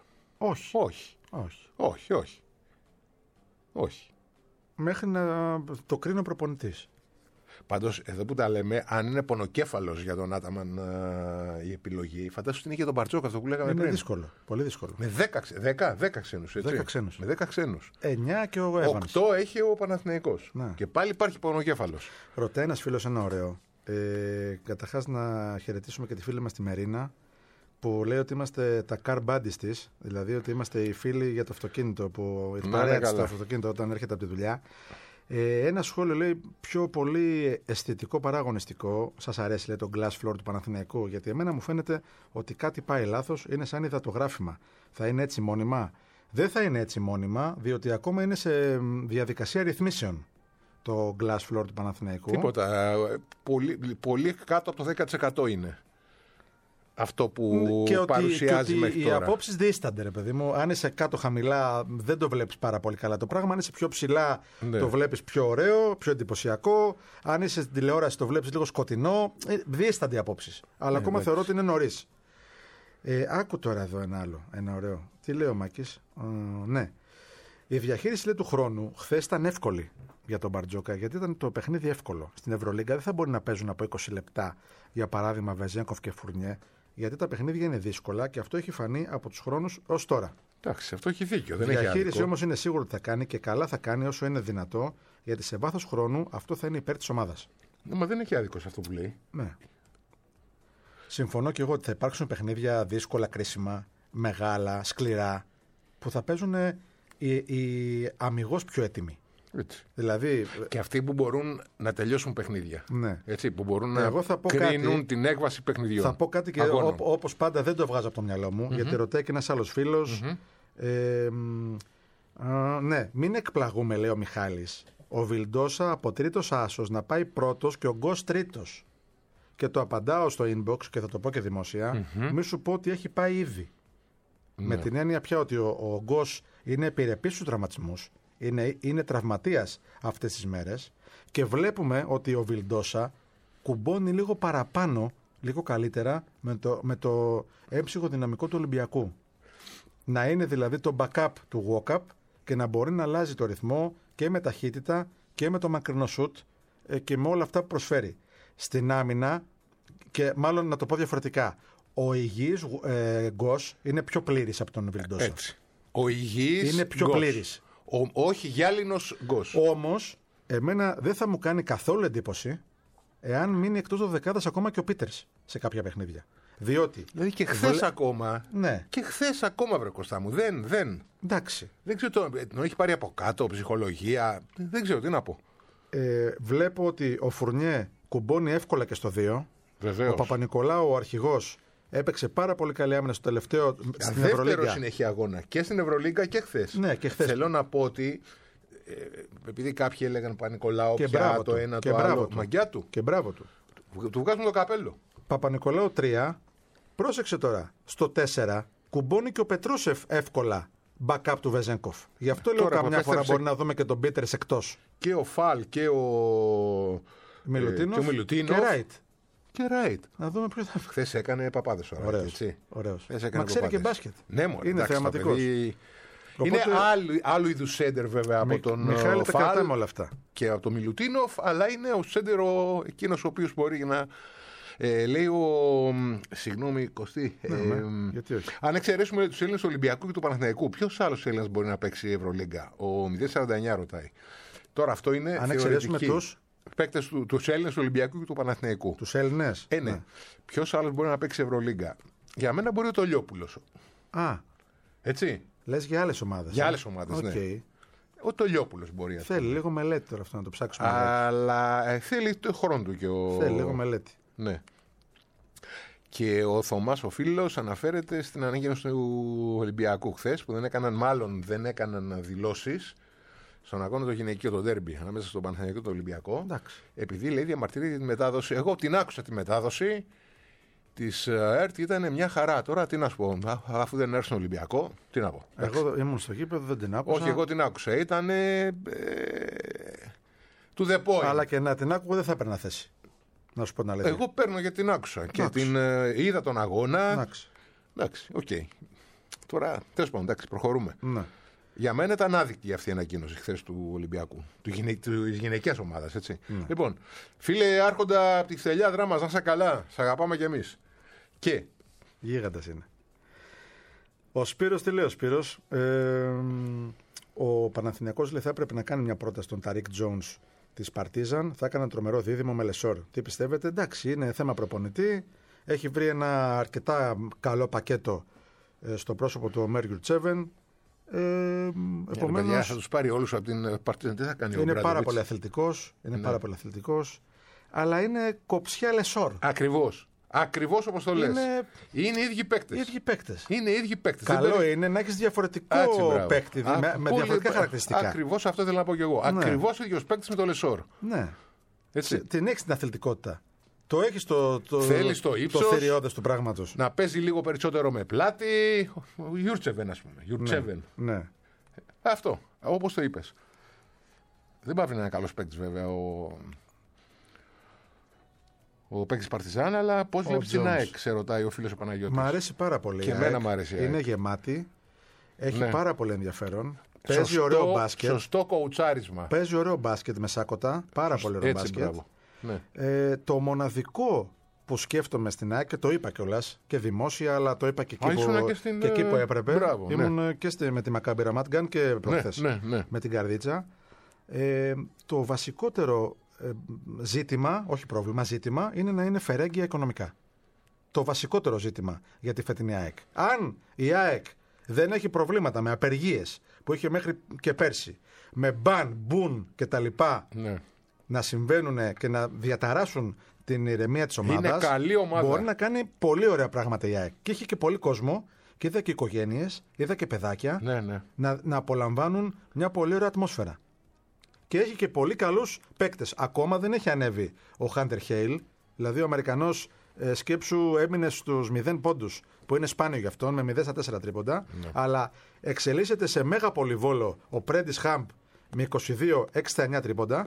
Όχι. Μέχρι να το κρίνει ο προπονητής. Πάντως, εδώ που τα λέμε, αν είναι πονοκέφαλος για τον Άταμαν η επιλογή, φαντάσου ότι είναι και τον Μπαρτζόκα, αυτό που λέγαμε πριν. Είναι δύσκολο. Πολύ δύσκολο. Με 10 ξένους, έτσι. 10 ξένους. Με 10 ξένους. 9 και ο Εύανς. 8 έχει ο Παναθηναϊκός. Και πάλι υπάρχει πονοκέφαλος. Ρωτάει ένας φίλος ένα ωραίο. Καταρχάς να χαιρετήσουμε και τη φίλη μας τη Μερίνα, που λέει ότι είμαστε τα car buddies της, δηλαδή ότι είμαστε οι φίλοι για το αυτοκίνητο, που η παρέα της στο αυτοκίνητο όταν έρχεται από τη δουλειά. Ένα σχόλιο λέει πιο πολύ αισθητικό παρά αγωνιστικό. Σας αρέσει, λέει, το glass floor του Παναθηναϊκού? Γιατί εμένα μου φαίνεται ότι κάτι πάει λάθος, είναι σαν υδατογράφημα. Θα είναι έτσι μόνιμα? Δεν θα είναι έτσι μόνιμα, διότι ακόμα είναι σε διαδικασία ρυθμίσεων το glass floor του Παναθηναϊκού. Τίποτα. Πολύ κάτω από το 10% είναι αυτό που παρουσιάζει μέχρι τώρα. Οι απόψεις δίστανται, ρε παιδί μου. Αν είσαι κάτω χαμηλά, δεν το βλέπεις πάρα πολύ καλά το πράγμα. Αν είσαι πιο ψηλά, το βλέπεις πιο ωραίο, πιο εντυπωσιακό. Αν είσαι στην τηλεόραση, το βλέπεις λίγο σκοτεινό. Δίστανται οι απόψεις. Αλλά ακόμα θεωρώ ότι είναι νωρίς. Άκου τώρα εδώ ένα ωραίο. Τι λέει ο Μάκης? Ναι. Η διαχείριση, λέει, του χρόνου χθες ήταν εύκολη για τον Μπαρτζόκα, γιατί ήταν το παιχνίδι εύκολο. Στην Ευρωλίγκα δεν θα μπορεί να παίζουν από 20 λεπτά, για παράδειγμα, Βεζένκοφ και Φουρνιέ, γιατί τα παιχνίδια είναι δύσκολα και αυτό έχει φανεί από τους χρόνους ως τώρα. Εντάξει, αυτό έχει δίκιο. Η διαχείριση όμως είναι σίγουρο ότι θα κάνει και καλά θα κάνει όσο είναι δυνατό, γιατί σε βάθος χρόνου αυτό θα είναι υπέρ της ομάδας. Ναι, μα δεν είναι και άδικο αυτό που λέει. Ναι. Συμφωνώ και εγώ ότι θα υπάρξουν παιχνίδια δύσκολα, κρίσιμα, μεγάλα, σκληρά, που θα παίζουν οι αμιγώς πιο έτοιμοι. Έτσι. Δηλαδή, και αυτοί που μπορούν να τελειώσουν παιχνίδια. Ναι. Έτσι, που μπορούν να κρίνουν την έκβαση παιχνιδιών. Θα πω κάτι και όπως πάντα δεν το βγάζω από το μυαλό μου, γιατί ρωτάει και ένας άλλος φίλος. Ναι, μην εκπλαγούμε, λέει ο Μιχάλης. Ο Βιλντόσα από τρίτος άσος να πάει πρώτος και ο Γκος τρίτος. Και το απαντάω στο inbox και θα το πω και δημόσια. Μη σου πω ότι έχει πάει ήδη. Με την έννοια πια ότι ο Γκος είναι επιρρεπής στους τραυματισμούς. Είναι τραυματίας αυτές τις μέρες και βλέπουμε ότι ο Βιλντόσα κουμπώνει λίγο παραπάνω, λίγο καλύτερα με το έμψυχο δυναμικό του Ολυμπιακού. Να είναι δηλαδή το backup του walk-up και να μπορεί να αλλάζει το ρυθμό και με ταχύτητα και με το μακρινό σουτ και με όλα αυτά που προσφέρει. Στην άμυνα, και μάλλον να το πω διαφορετικά, ο υγιής Γκος είναι πιο πλήρης από τον Βιλντόσα. Έτσι. Ο υγιής είναι πιο πλήρης. Όχι γυάλινος Γκος. Όμως, εμένα δεν θα μου κάνει καθόλου εντύπωση εάν μείνει εκτός το δεκάδας ακόμα και ο Πίτερς σε κάποια παιχνίδια. Διότι. Δηλαδή και χθες ακόμα. Ναι. Και χθες ακόμα, βρε Κωστά μου. Δεν. Εντάξει. Δεν ξέρω, τον έχει πάρει από κάτω, ψυχολογία. Δεν ξέρω τι να πω. Βλέπω ότι ο Φουρνιέ κουμπώνει εύκολα και στο 2. Βεβαίως. Ο Παπα-Νικολάου, ο αρχηγός, έπαιξε πάρα πολύ καλή άμυνα στο τελευταίο στην Ευρωλίγκα. Δεύτερο συνεχή αγώνα και στην Ευρωλίγκα και χθες. Ναι, και χθες. Θέλω να πω ότι επειδή κάποιοι έλεγαν Παπα-Νικολάου και πια το ένα και το άλλο, του. μαγκιά του. Και μπράβο του. Του βγάζουν το καπέλο. Παπα-Νικολάου 3. Πρόσεξε τώρα. Στο 4 κουμπώνει και ο Πετρούσεφ εύκολα backup του Βεζένκοφ. Γι' αυτό λέω καμιά φορά μπορεί να δούμε και τον Πίτερς εκτός. Και ο Φαλ και ο Μιλουτίνοφ και Ράιτ. Και Ράιτ. Να δούμε ποιο θα. Χθες έκανε παπάδες ο Ράιτ. Ωραίος. Μα ξέρει και μπάσκετ. Ναι, μόνο. Είναι θεαματικός. Είναι άλλου είδους σέντερ βέβαια από τον Μιχάλη, τα κρατάμε όλα αυτά. Και από τον Μιλουτίνοφ, αλλά είναι ο σέντερ εκείνος ο οποίος μπορεί να Λέει συγγνώμη, Κωστή. Γιατί όχι. Αν εξαιρέσουμε τους Έλληνες του Ολυμπιακού και του Παναθηναϊκού, ποιος άλλος Έλληνας μπορεί να παίξει Ευρωλίγκα? Ο 049 ρωτάει. Τώρα αυτό είναι. Αν εξαιρέσουμε τους παίκτες τους Έλληνες του Ολυμπιακού και του Παναθηναϊκού. Τους Έλληνες. Ναι. Ποιος άλλος μπορεί να παίξει Ευρωλίγκα? Για μένα μπορεί ο Τολιόπουλος. Έτσι. Λες για άλλες ομάδες. Για άλλες ομάδες, ναι. Ο Τολιόπουλος μπορεί. Θέλει λίγο μελέτη τώρα αυτό να το ψάξουμε. Αλλά θέλει το χρόνο του και ο. Θέλει λίγο μελέτη. Ναι. Και ο Θωμάς ο φίλος αναφέρεται στην ανακοίνωση του Ολυμπιακού χθες που δεν έκαναν δηλώσεις στον αγώνα το γυναικείο, το ντέρμπι, ανάμεσα στον Παναθηναϊκό και τον Ολυμπιακό. Εντάξει. Επειδή λέει διαμαρτυρεί για τη μετάδοση. Εγώ την άκουσα τη μετάδοση της ΕΡΤ, ήταν μια χαρά. Τώρα τι να σου πω, αφού δεν έρθει στον Ολυμπιακό, τι να πω. Εγώ ήμουν στο γήπεδο, δεν την άκουσα. Όχι, εγώ την άκουσα. Ήταν του the point. Αλλά και να την άκουγα δεν θα έπαιρνα θέση. Να σου πω την αλήθεια. Εγώ παίρνω γιατί την άκουσα. Και την είδα τον αγώνα. Εντάξει, οκ. Τώρα, τέλος πάντων, εντάξει, προχωρούμε. Ναι. Για μένα ήταν άδικη αυτή η ανακοίνωση χθες του Ολυμπιακού. Της γυναικείας ομάδας, έτσι. Ναι. Λοιπόν, φίλε Άρχοντα από τη Χθελιάδρά μας, να είσαι καλά. Σ' αγαπάμε κι εμείς. Και. Γίγαντας είναι. Ο Σπύρος, τι λέει ο Σπύρος. Ο Παναθηναϊκός λέει θα έπρεπε να κάνει μια πρόταση στον Ταρίκ Τζόουνς της Παρτίζαν. Θα έκανε τρομερό δίδυμο με Λεσόρ. Τι πιστεύετε? Εντάξει, είναι θέμα προπονητή. Έχει βρει ένα αρκετά καλό πακέτο στο πρόσωπο του Ομέρ Γιουρτσέβεν. Επομένως, θα τους πάρει όλους από την Παρτίζαν. Τι θα κάνει? Είναι πάρα πολύ αθλητικός. Πάρα πολύ αθλητικός. Αλλά είναι κοψιά Λεσόρ. Ακριβώς όπως το λες. Είναι οι ίδιοι παίκτες. Είναι οι ίδιοι παίκτες. Καλό είναι να έχεις διαφορετικό παίκτη με διαφορετικά χαρακτηριστικά. Ακριβώς αυτό θέλω να πω κι εγώ. Ναι. Ακριβώς ο ίδιος παίκτης με το Λεσόρ. Ναι. Έτσι. Την έχεις την αθλητικότητα. Το έχεις το ύψος, το θηριώδες του πράγματος. Να παίζει λίγο περισσότερο με πλάτη. Ο Γιουρτσέβεν, ας πούμε. Γιουρτσέβεν. Ναι. Αυτό. Όπως το είπες. Δεν πάει να είναι καλός παίκτης βέβαια ο παίκτης Παρτιζάν, αλλά πώς βλέπεις την ΑΕΚ, σε ρωτάει ο φίλος ο Παναγιώτης. Μ' αρέσει πάρα πολύ. Και εμένα μ' αρέσει. Είναι γεμάτη. Έχει πάρα πολύ ενδιαφέρον. Σωστό, παίζει ωραίο μπάσκετ. Σωστό κοουτσάρισμα. Παίζει ωραίο μπάσκετ με Σάκοτα. Πάρα πολύ ωραίο μπάσκετ. Ναι. Το μοναδικό που σκέφτομαι στην ΑΕΚ, και το είπα κιόλας και δημόσια, αλλά το είπα και εκεί που έπρεπε. Μπράβο, ήμουν και με τη Μακάμπι Ραμάτγκαν και προχθές με την Καρδίτσα. Το βασικότερο ζήτημα, όχι πρόβλημα, ζήτημα, είναι να είναι φερέγγια οικονομικά. Το βασικότερο ζήτημα για τη φετινή ΑΕΚ. Αν η ΑΕΚ δεν έχει προβλήματα με απεργίες που είχε μέχρι και πέρσι, με μπαν, μπουν και τα λοιπά, να συμβαίνουν και να διαταράσουν την ηρεμία της ομάδας, είναι καλή ομάδα. Μπορεί να κάνει πολύ ωραία πράγματα η ΑΕΚ. Και έχει και πολύ κόσμο, και είδα και οικογένειες, είδα και παιδάκια να απολαμβάνουν μια πολύ ωραία ατμόσφαιρα. Και έχει και πολύ καλούς παίκτες. Ακόμα δεν έχει ανέβει ο Χάντερ Χέιλ, δηλαδή ο Αμερικανός, σκέψου, έμεινε στους 0 πόντους, που είναι σπάνιο για αυτόν, με 0 στα 4 τρίποντα. Αλλά εξελίσσεται σε μέγα πολυβόλο ο Πρέντις Χαμπ με 22, 6 στα 9 τρίποντα.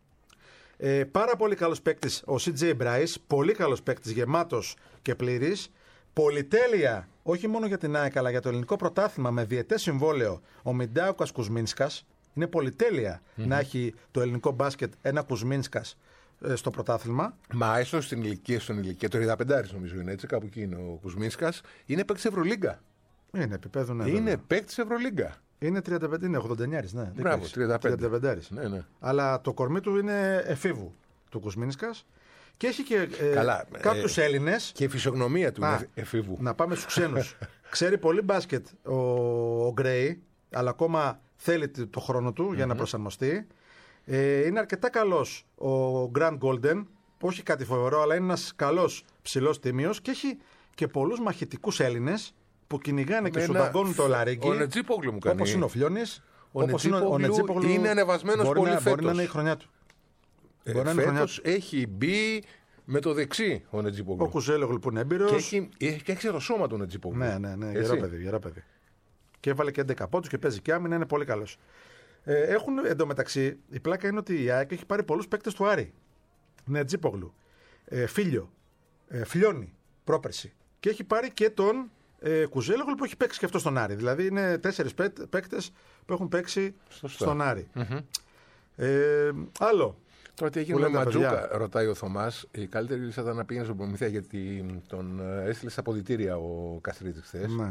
Πάρα πολύ καλός παίκτης ο CJ Bryce, πολύ καλός παίκτης, γεμάτος και πλήρης. Πολυτέλεια, όχι μόνο για την ΑΕΚ, αλλά για το ελληνικό πρωτάθλημα με διετές συμβόλαιο, ο Μιντάουκας Κουσμίνσκας. Είναι πολυτέλεια να έχει το ελληνικό μπάσκετ ένα Κουσμίνσκας στο πρωτάθλημα. Μα έστω στην ηλικία, το 35 νομίζω είναι έτσι, κάπου εκεί είναι ο Κουσμίνσκας, είναι παίκτης Ευρωλίγκα. Είναι επίπεδο, ναι. Είναι παίκτης Ευρωλίγκα. Είναι 35, είναι 89, ναι. Μπράβο, 35. Ναι. Αλλά το κορμί του είναι εφήβου του Κουσμίνσκας. Και έχει και κάποιους Έλληνες. Και η φυσιογνωμία του είναι εφήβου. Να πάμε στους ξένους. Ξέρει πολύ μπάσκετ ο Γκρέι, αλλά ακόμα θέλει το χρόνο του για να προσαρμοστεί. Είναι αρκετά καλός ο Γκραντ Γκόλντεν, όχι κάτι φοβερό, αλλά είναι ένας καλός ψηλός τίμιος και έχει και πολλούς μαχητικούς Έλληνες που κυνηγάνε και σου δαγκώνουν το λαρίκι. Ο Νετζίπογλου μου κάνει. Όπως είναι ο Φλιώνης. Ο Νετζίπογλου είναι ανεβασμένος πολύ φέτος. Μπορεί να είναι η χρονιά του. Φέτος έχει μπει με το δεξί ο Νετζίπογλου. Ο Κουζέλογλου που είναι έμπειρος. Και έχει ξεροσώμα τον Νετζίπογλου. Ναι, γερό παιδί. Και έβαλε και 11 πόντους και παίζει και άμυνα, είναι πολύ καλός. Έχουν εντωμεταξύ, η πλάκα είναι ότι η ΑΕΚ έχει πάρει πολλούς παίκτες του Άρη. Νετζίπογλου, Φίλιο, Φλιώνη, πρόπερση. Και έχει πάρει και τον Κουζέλογλου που έχει παίξει και αυτό στον Άρη. Δηλαδή είναι 4 παίκτες που έχουν παίξει στον Άρη. Άλλο. Τώρα τι έγινε Που με λέτε, Ματζούκα, παιδιά. ρωτάει ο Θωμάς. Η καλύτερη λύση ήταν να πήγαινε στον Προμηθέα γιατί τον έστειλε στα αποδυτήρια ο Καστρίτης χθες. Ναι.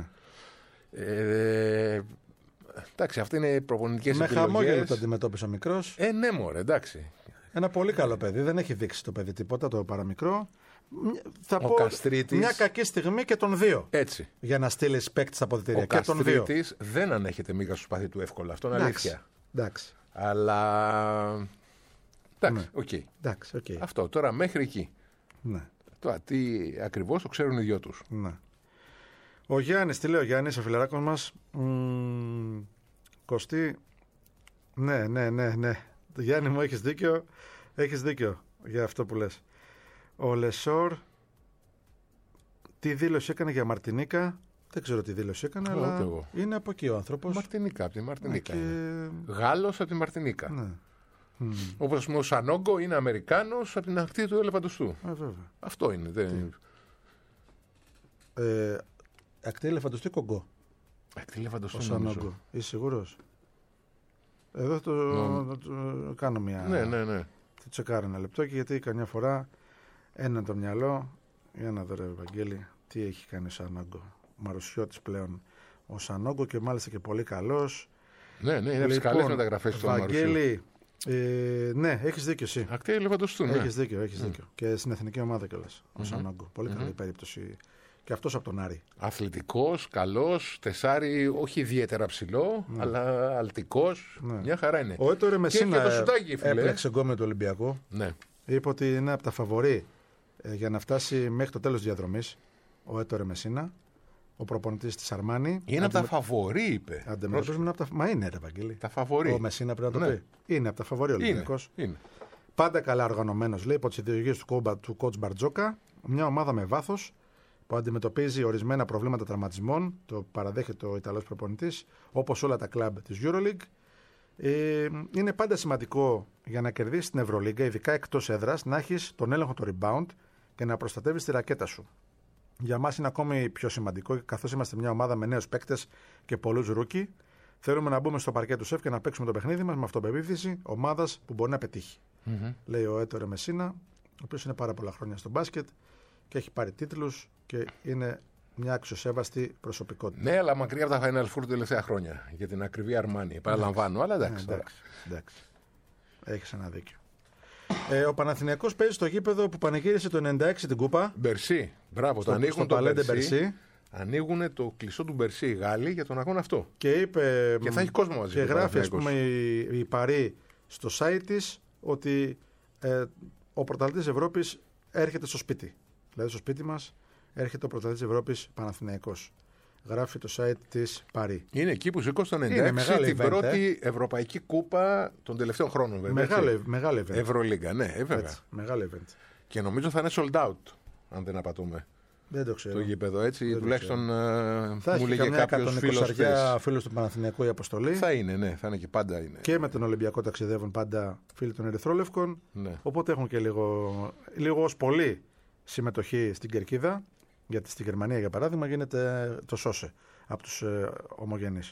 Εντάξει, αυτά είναι προπονητικές Με επιλογές. χαμόγελο το αντιμετώπισε ο μικρός. Ναι, μωρέ, εντάξει. Ένα πολύ καλό παιδί. Δεν έχει δείξει το παιδί τίποτα, το παραμικρό. Θα Ο πω Καστρίτης- μια κακή στιγμή και των δύο. Έτσι. Για να στείλει παίκτη στα αποδυτήρια. Ο Και των δύο. Καστρίτης δεν ανέχεται μίγα στο σπαθί του εύκολα. Αυτό είναι Εντάξει. αλήθεια. Εντάξει. Αλλά. Εντάξει, οκ. Εντάξει, οκ. Αυτό τώρα μέχρι εκεί. Ναι. Τώρα τι ακριβώς το ξέρουν οι δυο τους. Ναι. Ο Γιάννης, τι λέει ο Γιάννης, ο φιλαράκος μας. Κωστή. Ναι. Γιάννη μου, έχεις δίκιο. Έχεις δίκιο για αυτό που λες. Ο Λεσόρ, τι δήλωση έκανε για Μαρτινίκα. Δεν ξέρω τι δήλωση έκανε, Ούτε αλλά εγώ. είναι από εκεί ο άνθρωπος. Μαρτινίκα, από τη Μαρτινίκα. Και... είναι. Γάλλος από τη Μαρτινίκα. Ναι. Όπως ας πούμε ο Σανόγκο είναι Αμερικάνος από την ακτή του Ελεφαντοστού. Βέβαια. Αυτό είναι. Δεν... Ακτή Ελεφαντοστή Κογκό. Ακτή Ελεφαντοστού. Ο νομίζω. Σανόγκο. Είσαι σίγουρος? Εδώ το κάνω μια. Ναι. Θα τσεκάρω ένα λεπτό και γιατί καμιά φορά ένα το μυαλό. Για να δω ρε Βαγγέλη, τι έχει κάνει ο Σανόγκο. Μαρουσιώτης πλέον ο Σανόγκο και μάλιστα και πολύ καλός. Ναι, είναι από τις καλές μεταγραφές του Μαρουσίου. Βαγγέλη, ναι, έχεις δίκιο εσύ. Ακτή Ελεφαντοστού, ναι. Έχεις δίκιο. Και στην εθνική ομάδα κιόλας. Ο Σανόγκο. Πολύ καλή περίπτωση. Και αυτός από τον Άρη. Αθλητικός, καλός, τεσάρι, όχι ιδιαίτερα ψηλό, αλλά αλτικός. Μια χαρά είναι. Ο Έτορε Μεσίνα και το σουτάκι, φίλε. έπλεξε γκόμιο του Ολυμπιακού. Ναι. Είπε ότι είναι από τα φαβορί για να φτάσει μέχρι το τέλος της διαδρομής. Ο Έτορε Μεσίνα, ο προπονητής της Αρμάνι. Είναι από τα φαβορί, είπε. Αντιμετωπίζουμε από τα. Μα είναι, ρε Βαγγέλη. Τα φαβορί. Ο Μεσίνα πρέπει να το Ναι. πει. Είναι από τα φαβορί ο Ολυμπιακός. Είναι. Πάντα καλά οργανωμένος, λέει, υπό τις ιδεολογίες του coach Μπαρτζόκα. Μια ομάδα με βάθος που αντιμετωπίζει ορισμένα προβλήματα τραυματισμών. Το παραδέχεται ο Ιταλός προπονητής, όπως όλα τα κλαμπ της EuroLeague. Είναι πάντα σημαντικό για να κερδίσεις την Ευρωλίγκα, ειδικά εκτός έδρας, να έχεις τον έλεγχο του rebound και να προστατεύεις τη ρακέτα σου. Για μας είναι ακόμη πιο σημαντικό, καθώς είμαστε μια ομάδα με νέους παίκτες και πολλούς ρούκι. Θέλουμε να μπούμε στο παρκέ του σεφ και να παίξουμε το παιχνίδι μας με αυτοπεποίθηση ομάδας που μπορεί να πετύχει. Λέει ο Έτορε Μεσίνα, ο οποίος είναι πάρα πολλά χρόνια στο μπάσκετ και έχει πάρει τίτλους και είναι μια αξιοσέβαστη προσωπικότητα. Ναι, αλλά μακριά από τα Final Four τα τελευταία χρόνια. Για την ακριβή Αρμάνι. Παραλαμβάνω, αλλά εντάξει. Εντάξει. Έχεις ένα δίκιο. Ο Παναθηναϊκός παίζει στο γήπεδο που πανηγύρισε το 96 την κούπα. Μπερσί. Μπράβο, το Στο ανοίγουν το Παλέντε Μπερσί. Μπερσί. Ανοίγουν το κλειστό του Μπερσί οι Γάλλοι για τον αγώνα αυτό. Και είπε. Και θα έχει κόσμο μαζί. Και ο γράφει, ας Παναθηναϊκός. πούμε, η Παρί στο site της ότι ο πρωταθλητής Ευρώπης έρχεται στο σπίτι. Δηλαδή, στο σπίτι μας έρχεται ο πρωταθλητής Ευρώπης Παναθηναϊκός. Γράφει το site της Παρί. Είναι εκεί που σήκωσε το 96 Είναι μεγάλο την event, πρώτη ευρωπαϊκή κούπα των τελευταίων χρόνων, βέβαια. Μεγάλο event. Ευρωλίγκα, ναι, βέβαια. Έτσι, μεγάλο event. Και νομίζω θα είναι sold out, αν δεν απατούμε. Δεν το ξέρω. Το γήπεδο έτσι, τουλάχιστον Θα μου έχει λέγε καμιά κάποιος φίλος χθες. φίλους του Παναθηναϊκού η αποστολή. Θα είναι, ναι, θα είναι και πάντα είναι. Και με τον Ολυμπιακό ταξιδεύουν πάντα φίλοι των Ερυθρόλευκων. Ναι. Οπότε έχουν και λίγο ως πολύ συμμετοχή στην κερκίδα. Γιατί στη Γερμανία, για παράδειγμα, γίνεται το σώσε από τους ομογενείς.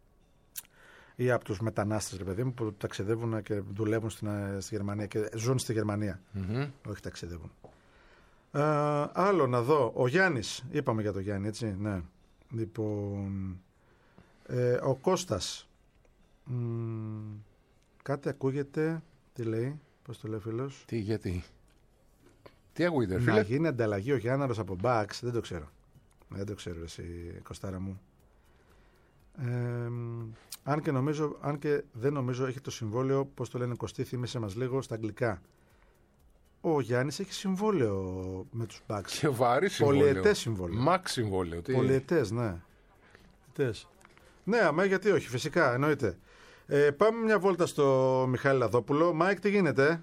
Ή από τους μετανάστες, ρε παιδί μου, που ταξιδεύουν και δουλεύουν στη Γερμανία και ζουν στη Γερμανία. Όχι ταξιδεύουν. Άλλο να δω. Ο Γιάννης, είπαμε για τον Γιάννη, έτσι, ναι. Λοιπόν, ο Κώστας. Κάτι ακούγεται, τι λέει, πώς το λέει ο φίλος. Τι, γιατί. Τι ακούγεται, Να φίλε. γίνει ανταλλαγή ο Γιάνναρος από Μπαξ, δεν το ξέρω. Δεν το ξέρω εσύ, Κωστάρα μου. Αν και δεν νομίζω έχει το συμβόλαιο, πώς το λένε Κωστή, θύμισε μας λίγο στα αγγλικά. Ο Γιάννης έχει συμβόλαιο με τους Bucks. Και βαρύ συμβόλαιο. Πολυετές συμβόλαιο. Μαξ συμβόλαιο. Τι... Πολυετές, ναι. Ναι, αμέ, γιατί όχι, φυσικά, εννοείται. Πάμε μια βόλτα στο Μιχάλη Λαδόπουλο. Μάικ, τι γίνεται?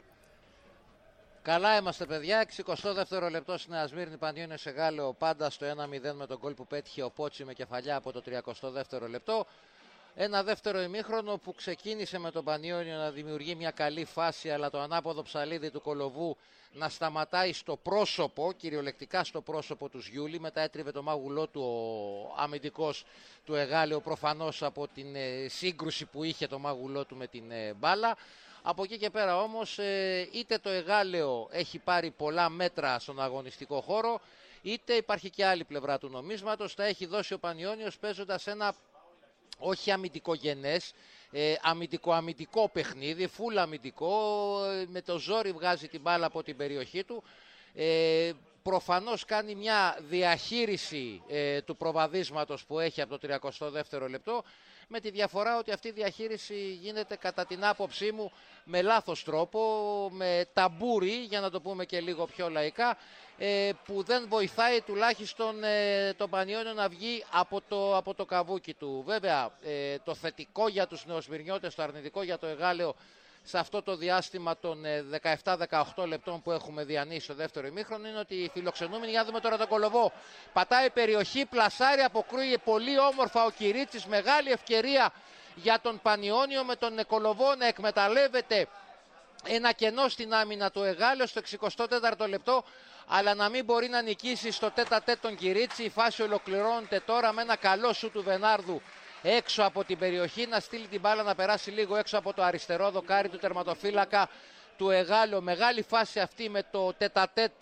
Καλά είμαστε, παιδιά. 62ο λεπτό στην Νέα Σμύρνη, Πανιόνιο σε Γάλλο, πάντα στο 1-0 με τον γκολ που πέτυχε ο Πότσι με κεφαλιά από το 32ο λεπτό. Ένα δεύτερο ημίχρονο που ξεκίνησε με τον Πανιόνιο να δημιουργεί μια καλή φάση, αλλά το ανάποδο ψαλίδι του Κολοβού να σταματάει στο πρόσωπο, κυριολεκτικά στο πρόσωπο του Σιούλη. Μετά έτριβε το μάγουλό του ο αμυντικός του Εγάλεο, προφανώς από την σύγκρουση που είχε το μάγουλό του με την μπάλα. Από εκεί και πέρα όμως είτε το Εγάλεο έχει πάρει πολλά μέτρα στον αγωνιστικό χώρο, είτε υπάρχει και άλλη πλευρά του νομίσματος, τα έχει δώσει ο Πανιώνιος παίζοντας ένα όχι αμυντικογενές, αμυντικό παιχνίδι, φουλ αμυντικό, με το ζόρι βγάζει την μπάλα από την περιοχή του. Προφανώς κάνει μια διαχείριση του προβαδίσματος που έχει από το 32ο λεπτό, με τη διαφορά ότι αυτή η διαχείριση γίνεται κατά την άποψή μου με λάθος τρόπο, με ταμπούρι, για να το πούμε και λίγο πιο λαϊκά, που δεν βοηθάει τουλάχιστον τον Πανιώνιο να βγει από το καβούκι του. Βέβαια, το θετικό για τους νεοσμυρνιώτες, το αρνητικό για το Εγάλεο, σε αυτό το διάστημα των 17-18 λεπτών που έχουμε διανύσει στο δεύτερο ημίχρονο, είναι ότι οι φιλοξενούμενοι, για να δούμε τώρα τον Κολοβό, πατάει περιοχή, πλασάρει, αποκρούει πολύ όμορφα ο Κυρίτσης, μεγάλη ευκαιρία για τον Πανιώνιο, με τον Κολοβό να εκμεταλλεύεται ένα κενό στην άμυνα του Εγάλεο στο 64ο λεπτό, αλλά να μην μπορεί να νικήσει στο τέτα-τέτ τον Κυρίτσι. Η φάση ολοκληρώνεται τώρα με ένα καλό σου του Βενάρδου έξω από την περιοχή, να στείλει την μπάλα να περάσει λίγο έξω από το αριστερό δοκάρι του τερματοφύλακα του Εγάλεο. Μεγάλη φάση αυτή με το τέτα-τέτ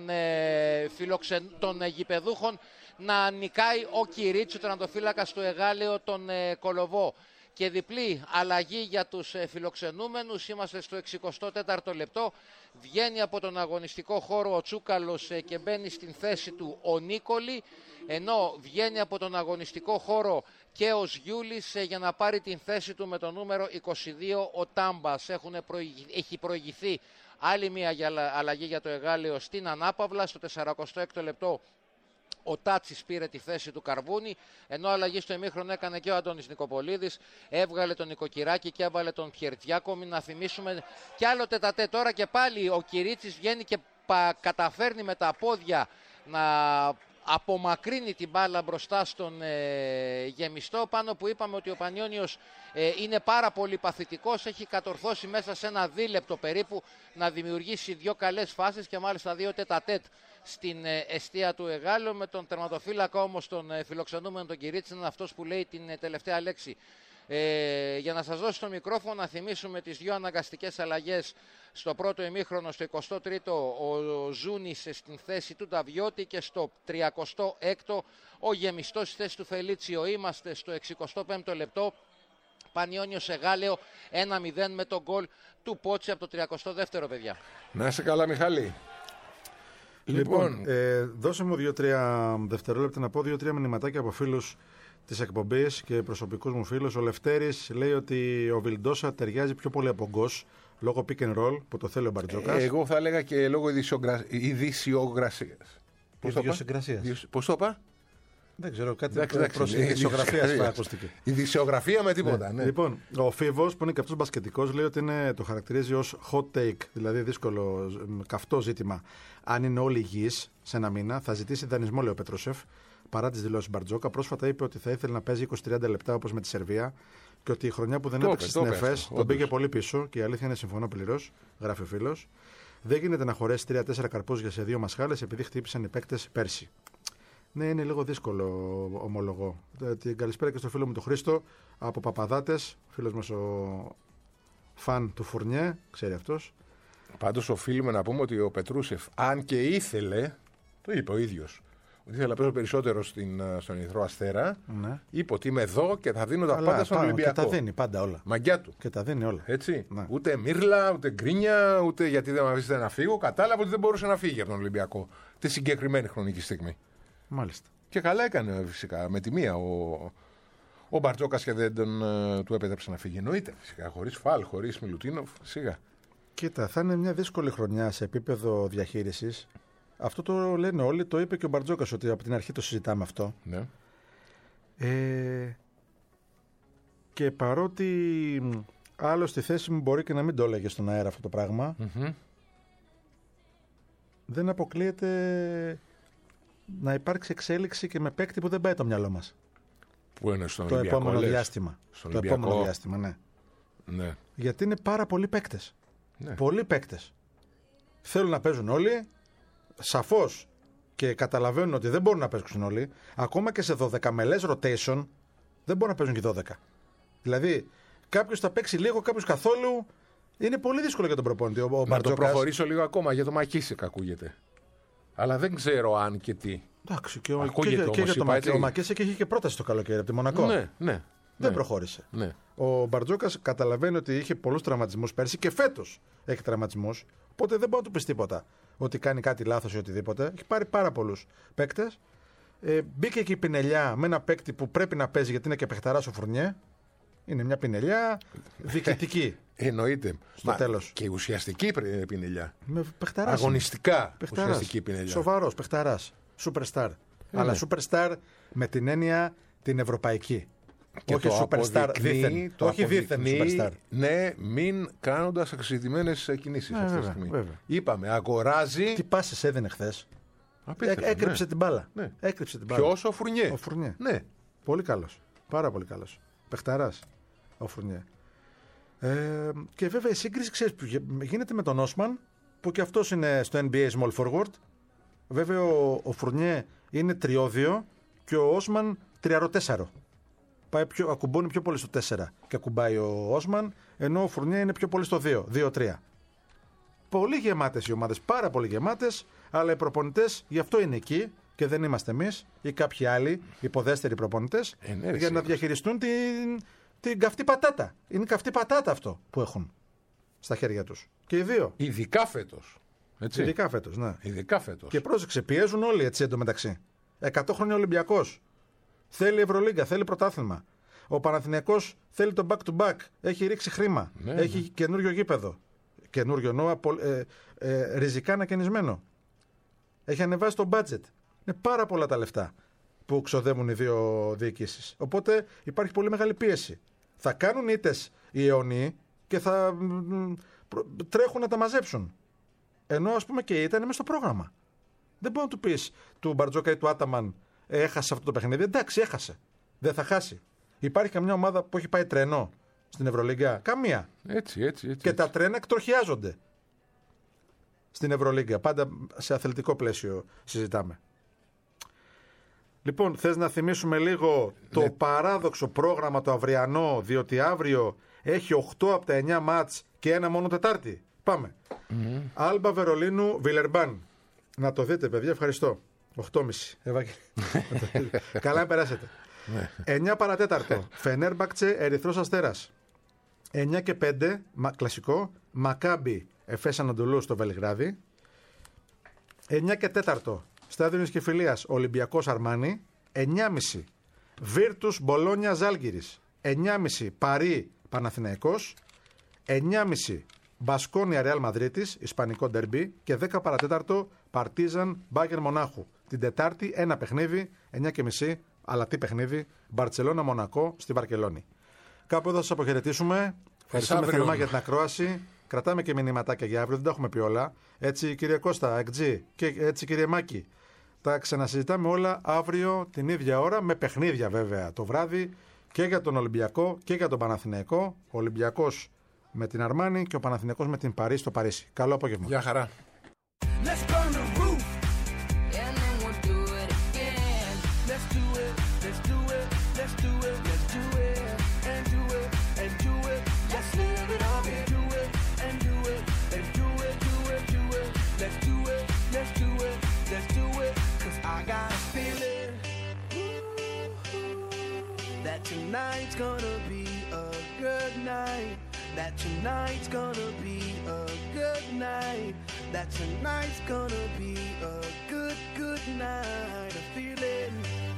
των γηπεδούχων, να νικάει ο Κυρίτσι, ο τερματοφύλακας του Εγάλεο, τον Κολοβό. Και διπλή αλλαγή για τους φιλοξενούμενους. Είμαστε στο 64ο λεπτό. Βγαίνει από τον αγωνιστικό χώρο ο Τσούκαλος και μπαίνει στην θέση του ο Νίκολη, ενώ βγαίνει από τον αγωνιστικό χώρο και ο Σγιούλης για να πάρει την θέση του με το νούμερο 22 ο Τάμπας. Έχει προηγηθεί άλλη μια αλλαγή για το Εγάλεο στην ανάπαυλα. Στο 46ο λεπτό ο Τάτσης πήρε τη θέση του Καρβούνη, ενώ αλλαγή στο ημίχρονο έκανε και ο Αντώνης Νικοπολίδης. Έβγαλε τον Νικοκυράκη και έβαλε τον Πιερτζιάκομι. Να θυμίσουμε κι άλλο τετατέ τώρα, και πάλι ο Κυρίτσης βγαίνει και καταφέρνει με τα πόδια να απομακρύνει την μπάλα μπροστά στον γεμιστό, πάνω που είπαμε ότι ο Πανιώνιος είναι πάρα πολύ παθητικός. Έχει κατορθώσει μέσα σε ένα δίλεπτο περίπου να δημιουργήσει δύο καλές φάσεις και μάλιστα δύο τέτα-τέτ στην εστία του Εγάλεο, με τον τερματοφύλακα όμως τον φιλοξενούμενο τον Κυρίτσι είναι αυτός που λέει την τελευταία λέξη. Για να σας δώσω το μικρόφωνο, να θυμίσουμε τις δύο αναγκαστικές αλλαγές στο πρώτο ημίχρονο. Στο 23ο ο Ζούνης στην θέση του Ταβιώτη και στο 36ο ο Γεμιστός στη θέση του Φελίτσιο. Είμαστε στο 65ο λεπτό. Πανιώνιος Εγάλεο 1-0 με τον γκολ του Πότση από το 32ο, παιδιά. Να είσαι καλά, Μιχάλη. Λοιπόν, δώσε μου 2-3 δευτερόλεπτα να πω 2-3 μηνυματάκια από φίλους της εκπομπής και προσωπικούς μου φίλους. Ο Λευτέρης λέει ότι ο Βιλντόσα ταιριάζει πιο πολύ από Γκος λόγω pick and roll που το θέλει ο Μπαρτζόκας. Εγώ θα έλεγα και λόγω ειδησιογρασίας. Πώς το είπα? Δεν ξέρω, κάτι προς ειδησιογραφίας θα ακούστηκε. Ειδησιογραφία με τίποτα, ναι. Λοιπόν, ο Φίβος που είναι και αυτός μπασκετικός λέει ότι το χαρακτηρίζει ως hot take, δηλαδή δύσκολο, καυτό ζήτημα. Αν είναι όλοι υγιείς σε ένα μήνα, θα ζητήσει δανεισμό, λέει ο Πετρούσεφ, παρά τις δηλώσεις Μπαρτζόκα. Πρόσφατα είπε ότι θα ήθελε να παίζει 20-30 λεπτά όπως με τη Σερβία και ότι η χρονιά που δεν έπαιξε στην ΕΦΕΣ τον πήγε πολύ πίσω και η αλήθεια είναι συμφωνώ πληρώς, γράφει ο φίλος. Δεν γίνεται να χωρέσει 3-4 καρπούζια σε 2 μασχάλες επειδή χτύπησαν οι παίκτες πέρσι. Ναι, είναι λίγο δύσκολο, ομολογώ. Την καλησπέρα και στο φίλο μου τον Χρήστο από Παπαδάτες, φίλος μας ο φαν του Φουρνιέ, ξέρει αυτός. Πάντως οφείλουμε να πούμε ότι ο Πετρούσεφ, αν και ήθελε, το είπε ο ίδιος, ότι ήθελε να παίζω περισσότερο στον Ερυθρό Αστέρα, ναι. Είπε ότι είμαι εδώ και θα δίνω τα πάντα στον Ολυμπιακό. Και τα δίνει πάντα όλα. Μαγκιά του. Και τα δίνει όλα. Έτσι. Ναι. Ούτε μύρλα, ούτε γκρίνια, ούτε γιατί δεν με αφήσετε να φύγω. Κατάλαβε ότι δεν μπορούσε να φύγει από τον Ολυμπιακό τη συγκεκριμένη χρονική στιγμή. Μάλιστα. Και καλά έκανε φυσικά με τη μία ο Μπαρτζόκας και δεν του επέτρεψε να φύγει. Εννοείται φυσικά. Χωρίς Φαλ, χωρίς Μιλουτίνοφ, σίγα. Κοίτα, θα είναι μια δύσκολη χρονιά σε επίπεδο διαχείρισης. Αυτό το λένε όλοι, το είπε και ο Μπαρτζόκας ότι από την αρχή το συζητάμε αυτό. Ναι. Και παρότι άλλο στη θέση μου μπορεί και να μην το έλεγε στον αέρα αυτό το πράγμα, δεν αποκλείεται να υπάρξει εξέλιξη και με παίκτη που δεν πάει το μυαλό μας. Πού είναι στον το Ολυμπιακό, επόμενο λες? διάστημα. Στον το Ολυμπιακό. επόμενο διάστημα, ναι. Ναι. Γιατί είναι πάρα πολλοί παίκτες. Ναι. Πολλοί παίκτες. Θέλουν να παίζουν όλοι. Σαφώς και καταλαβαίνουν ότι δεν μπορούν να παίζουν όλοι. Ακόμα και σε 12 μελές rotation δεν μπορούν να παίζουν και 12. Δηλαδή, κάποιος θα παίξει λίγο, κάποιος καθόλου. Είναι πολύ δύσκολο για τον προπονητή. Ο Να το Μπαρτζόκας. προχωρήσω λίγο ακόμα για το Μακίσικ ακούγεται. Αλλά δεν ξέρω αν και τι. Εντάξει, Ακούγεται όμως, για το είπα, έτσι. Ο Μακίσικ είχε και πρόταση το καλοκαίρι από τη Μονακό. Ναι. Δεν προχώρησε. Ναι. Ο Μπαρτζόκας καταλαβαίνει ότι είχε πολλούς τραυματισμούς πέρσι και φέτος έχει τραυματισμούς. Οπότε δεν μπορεί να του πει τίποτα ότι κάνει κάτι λάθος ή οτιδήποτε. Έχει πάρει πάρα πολλούς παίκτες. Μπήκε και η πινελιά με ένα παίκτη που πρέπει να παίζει γιατί είναι και παιχταράς ο Φουρνιέ. Είναι μια πινελιά διοικητική. Εννοείται. Στο τέλος. Και ουσιαστική πινελιά. Με παιχταράς. Αγωνιστικά ουσιαστική πινελιά. Σοβαρός παιχταράς. Superstar. Αλλά superstar με την έννοια την ευρωπαϊκή. Και όχι το superstar δίθεν. Όχι δίθεν superstar. Ναι, μην κάνοντας αξιζητημένες κινήσεις αυτή τη βέβαια, στιγμή. βέβαια. Είπαμε, αγοράζει. Τι πάσες έδινε χθες. Απίστευτο, Έκρυψε ναι. την μπάλα. Ναι. Έκρυψε την μπάλα. Ποιος, ο Φουρνιέ. Ο Φουρνιέ. Ναι. Πολύ καλός. Πάρα πολύ καλός. Παιχταράς ο Φουρνιέ. Και βέβαια η σύγκριση ξέρεις που γίνεται με τον Όσμαν που και αυτός είναι στο NBA small forward. Βέβαια ο Φουρνιέ είναι τριώδιο και ο Όσμαν τριαροτέσσαρο. Ακουμπώνει πιο πολύ στο 4 και ακουμπάει ο Όσμαν, ενώ ο Φουρνιέ είναι πιο πολύ στο 2-3. Πολύ γεμάτες οι ομάδες, πάρα πολύ γεμάτες, αλλά οι προπονητές γι' αυτό είναι εκεί και δεν είμαστε εμείς ή κάποιοι άλλοι υποδέστεροι προπονητές για να διαχειριστούν την καυτή πατάτα. Είναι καυτή πατάτα αυτό που έχουν στα χέρια τους. Και οι δύο. Ειδικά φέτος. Έτσι. Ειδικά φέτος, ναι. Ειδικά φέτος. Και πρόσεξε, πιέζουν όλοι έτσι εντωμεταξύ. 100 χρόνια Ολυμπιακός. Θέλει Ευρωλίγκα, θέλει πρωτάθλημα. Ο Παναθηναϊκός θέλει το back-to-back. Έχει ρίξει χρήμα. Ναι, έχει καινούριο γήπεδο. Καινούριο εννοώ ριζικά ανακαινισμένο. Έχει ανεβάσει το budget. Είναι πάρα πολλά τα λεφτά που ξοδεύουν οι δύο διοικήσεις. Οπότε υπάρχει πολύ μεγάλη πίεση. Θα κάνουν ήττες οι αιωνίοι και θα τρέχουν να τα μαζέψουν. Ενώ ας πούμε και η ήττα είναι μέσα στο πρόγραμμα. Δεν μπορεί να του πεις του Μπαρτζόκα ή του Άταμαν έχασε αυτό το παιχνίδι. Εντάξει, έχασε. Δεν θα χάσει. Υπάρχει καμιά ομάδα που έχει πάει τρένο στην Ευρωλίγκα? Καμία. Έτσι. Και τα τρένα εκτροχιάζονται στην Ευρωλίγκα. Πάντα σε αθλητικό πλαίσιο συζητάμε. Λοιπόν, θες να θυμίσουμε λίγο το παράδοξο πρόγραμμα το αυριανό, διότι αύριο έχει 8 από τα 9 μάτς και ένα μόνο Τετάρτη. Πάμε. Άλμπα Βερολίνου Βιλερμπάν. Να το δείτε, παιδιά, ευχαριστώ. 8.30. Καλά να περάσετε. 9 παρατέταρτο. Φενέρμπακτσε Ερυθρός Αστέρας. 9 και 5, κλασικό. Μακάμπι Εφές Ανατολού στο Βελιγράδι. 9 και 4, Στάδιο Νησκεφιλίας Ολυμπιακός Αρμάνι. 9.30 Βίρτους Μπολόνια Ζάλγκιρις. 9.30 Παρί Παναθηναϊκός. 9.30 Μπασκόνια Ρεάλ Μαδρίτης, Ισπανικό ντερμπι. Και 10 παρατέταρτο Παρτίζαν Μπάγερν Μονάχου. Την Τετάρτη ένα παιχνίδι, 9.30, αλλά τι παιχνίδι, Μπαρτσελώνα Μονακό στη Βαρκελόνη. Κάπου εδώ σας αποχαιρετήσουμε. Ευχαριστούμε θερμά για την ακρόαση. Κρατάμε και μηνυματάκια για αύριο, δεν τα έχουμε πει όλα. Έτσι κύριε Κώστα, εκτζή, και έτσι κύριε Μάκη. Τα ξανασυζητάμε όλα αύριο την ίδια ώρα, με παιχνίδια βέβαια το βράδυ και για τον Ολυμπιακό και για τον Παναθηναϊκό. Ο Ολυμπιακός με την Αρμάνη και ο Παναθηναϊκός με την Παρί στο Παρίσι. Καλό απόγευμα. Γεια χαρά. Let's burn the roof, and then we'll do it again. Let's do it, let's do it, let's do it, let's do it, and do it, and do it. Let's live it up and do it, and do it, and do it, do it, do it. Let's do it, let's do it, let's do it. 'Cause I got a feeling that tonight's gonna be a good night. That tonight's gonna be a good night. That tonight's gonna be a good, good night. A feeling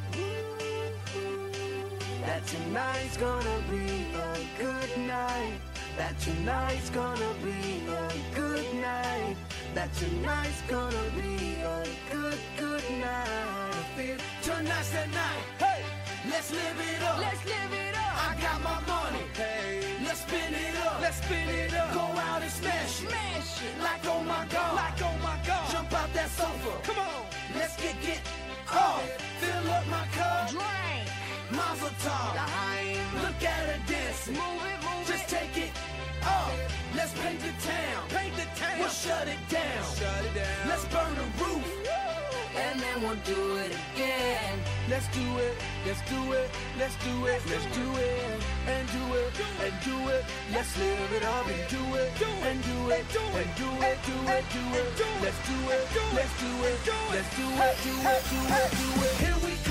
that tonight's gonna be a good night. That tonight's gonna be a good night. That tonight's gonna be a good, good night. I feel tonight's the night. Hey, let's live it up. Let's live it up. I got my money. Hey, let's spin it up. Let's spin it up. Go out and smash it. Smash it. Like oh my God. Like oh my God. Jump out that sofa. Come on. Let's get off. Fill up my cup. Drink. Mazel tov. Look at her dancing. Move it, move it. Just take it off. Let's paint the town. Paint the town. We'll shut it down. Shut it down. Let's burn the roof. And then we'll do it again. Let's do it. Let's do it. Let's do it. Let's do it. And do it. and do it. Let's live it up and do it, and do it, and do it, do it, do it. Let's do it, let's do it, let's do it, do it, do it, do it. Here we go.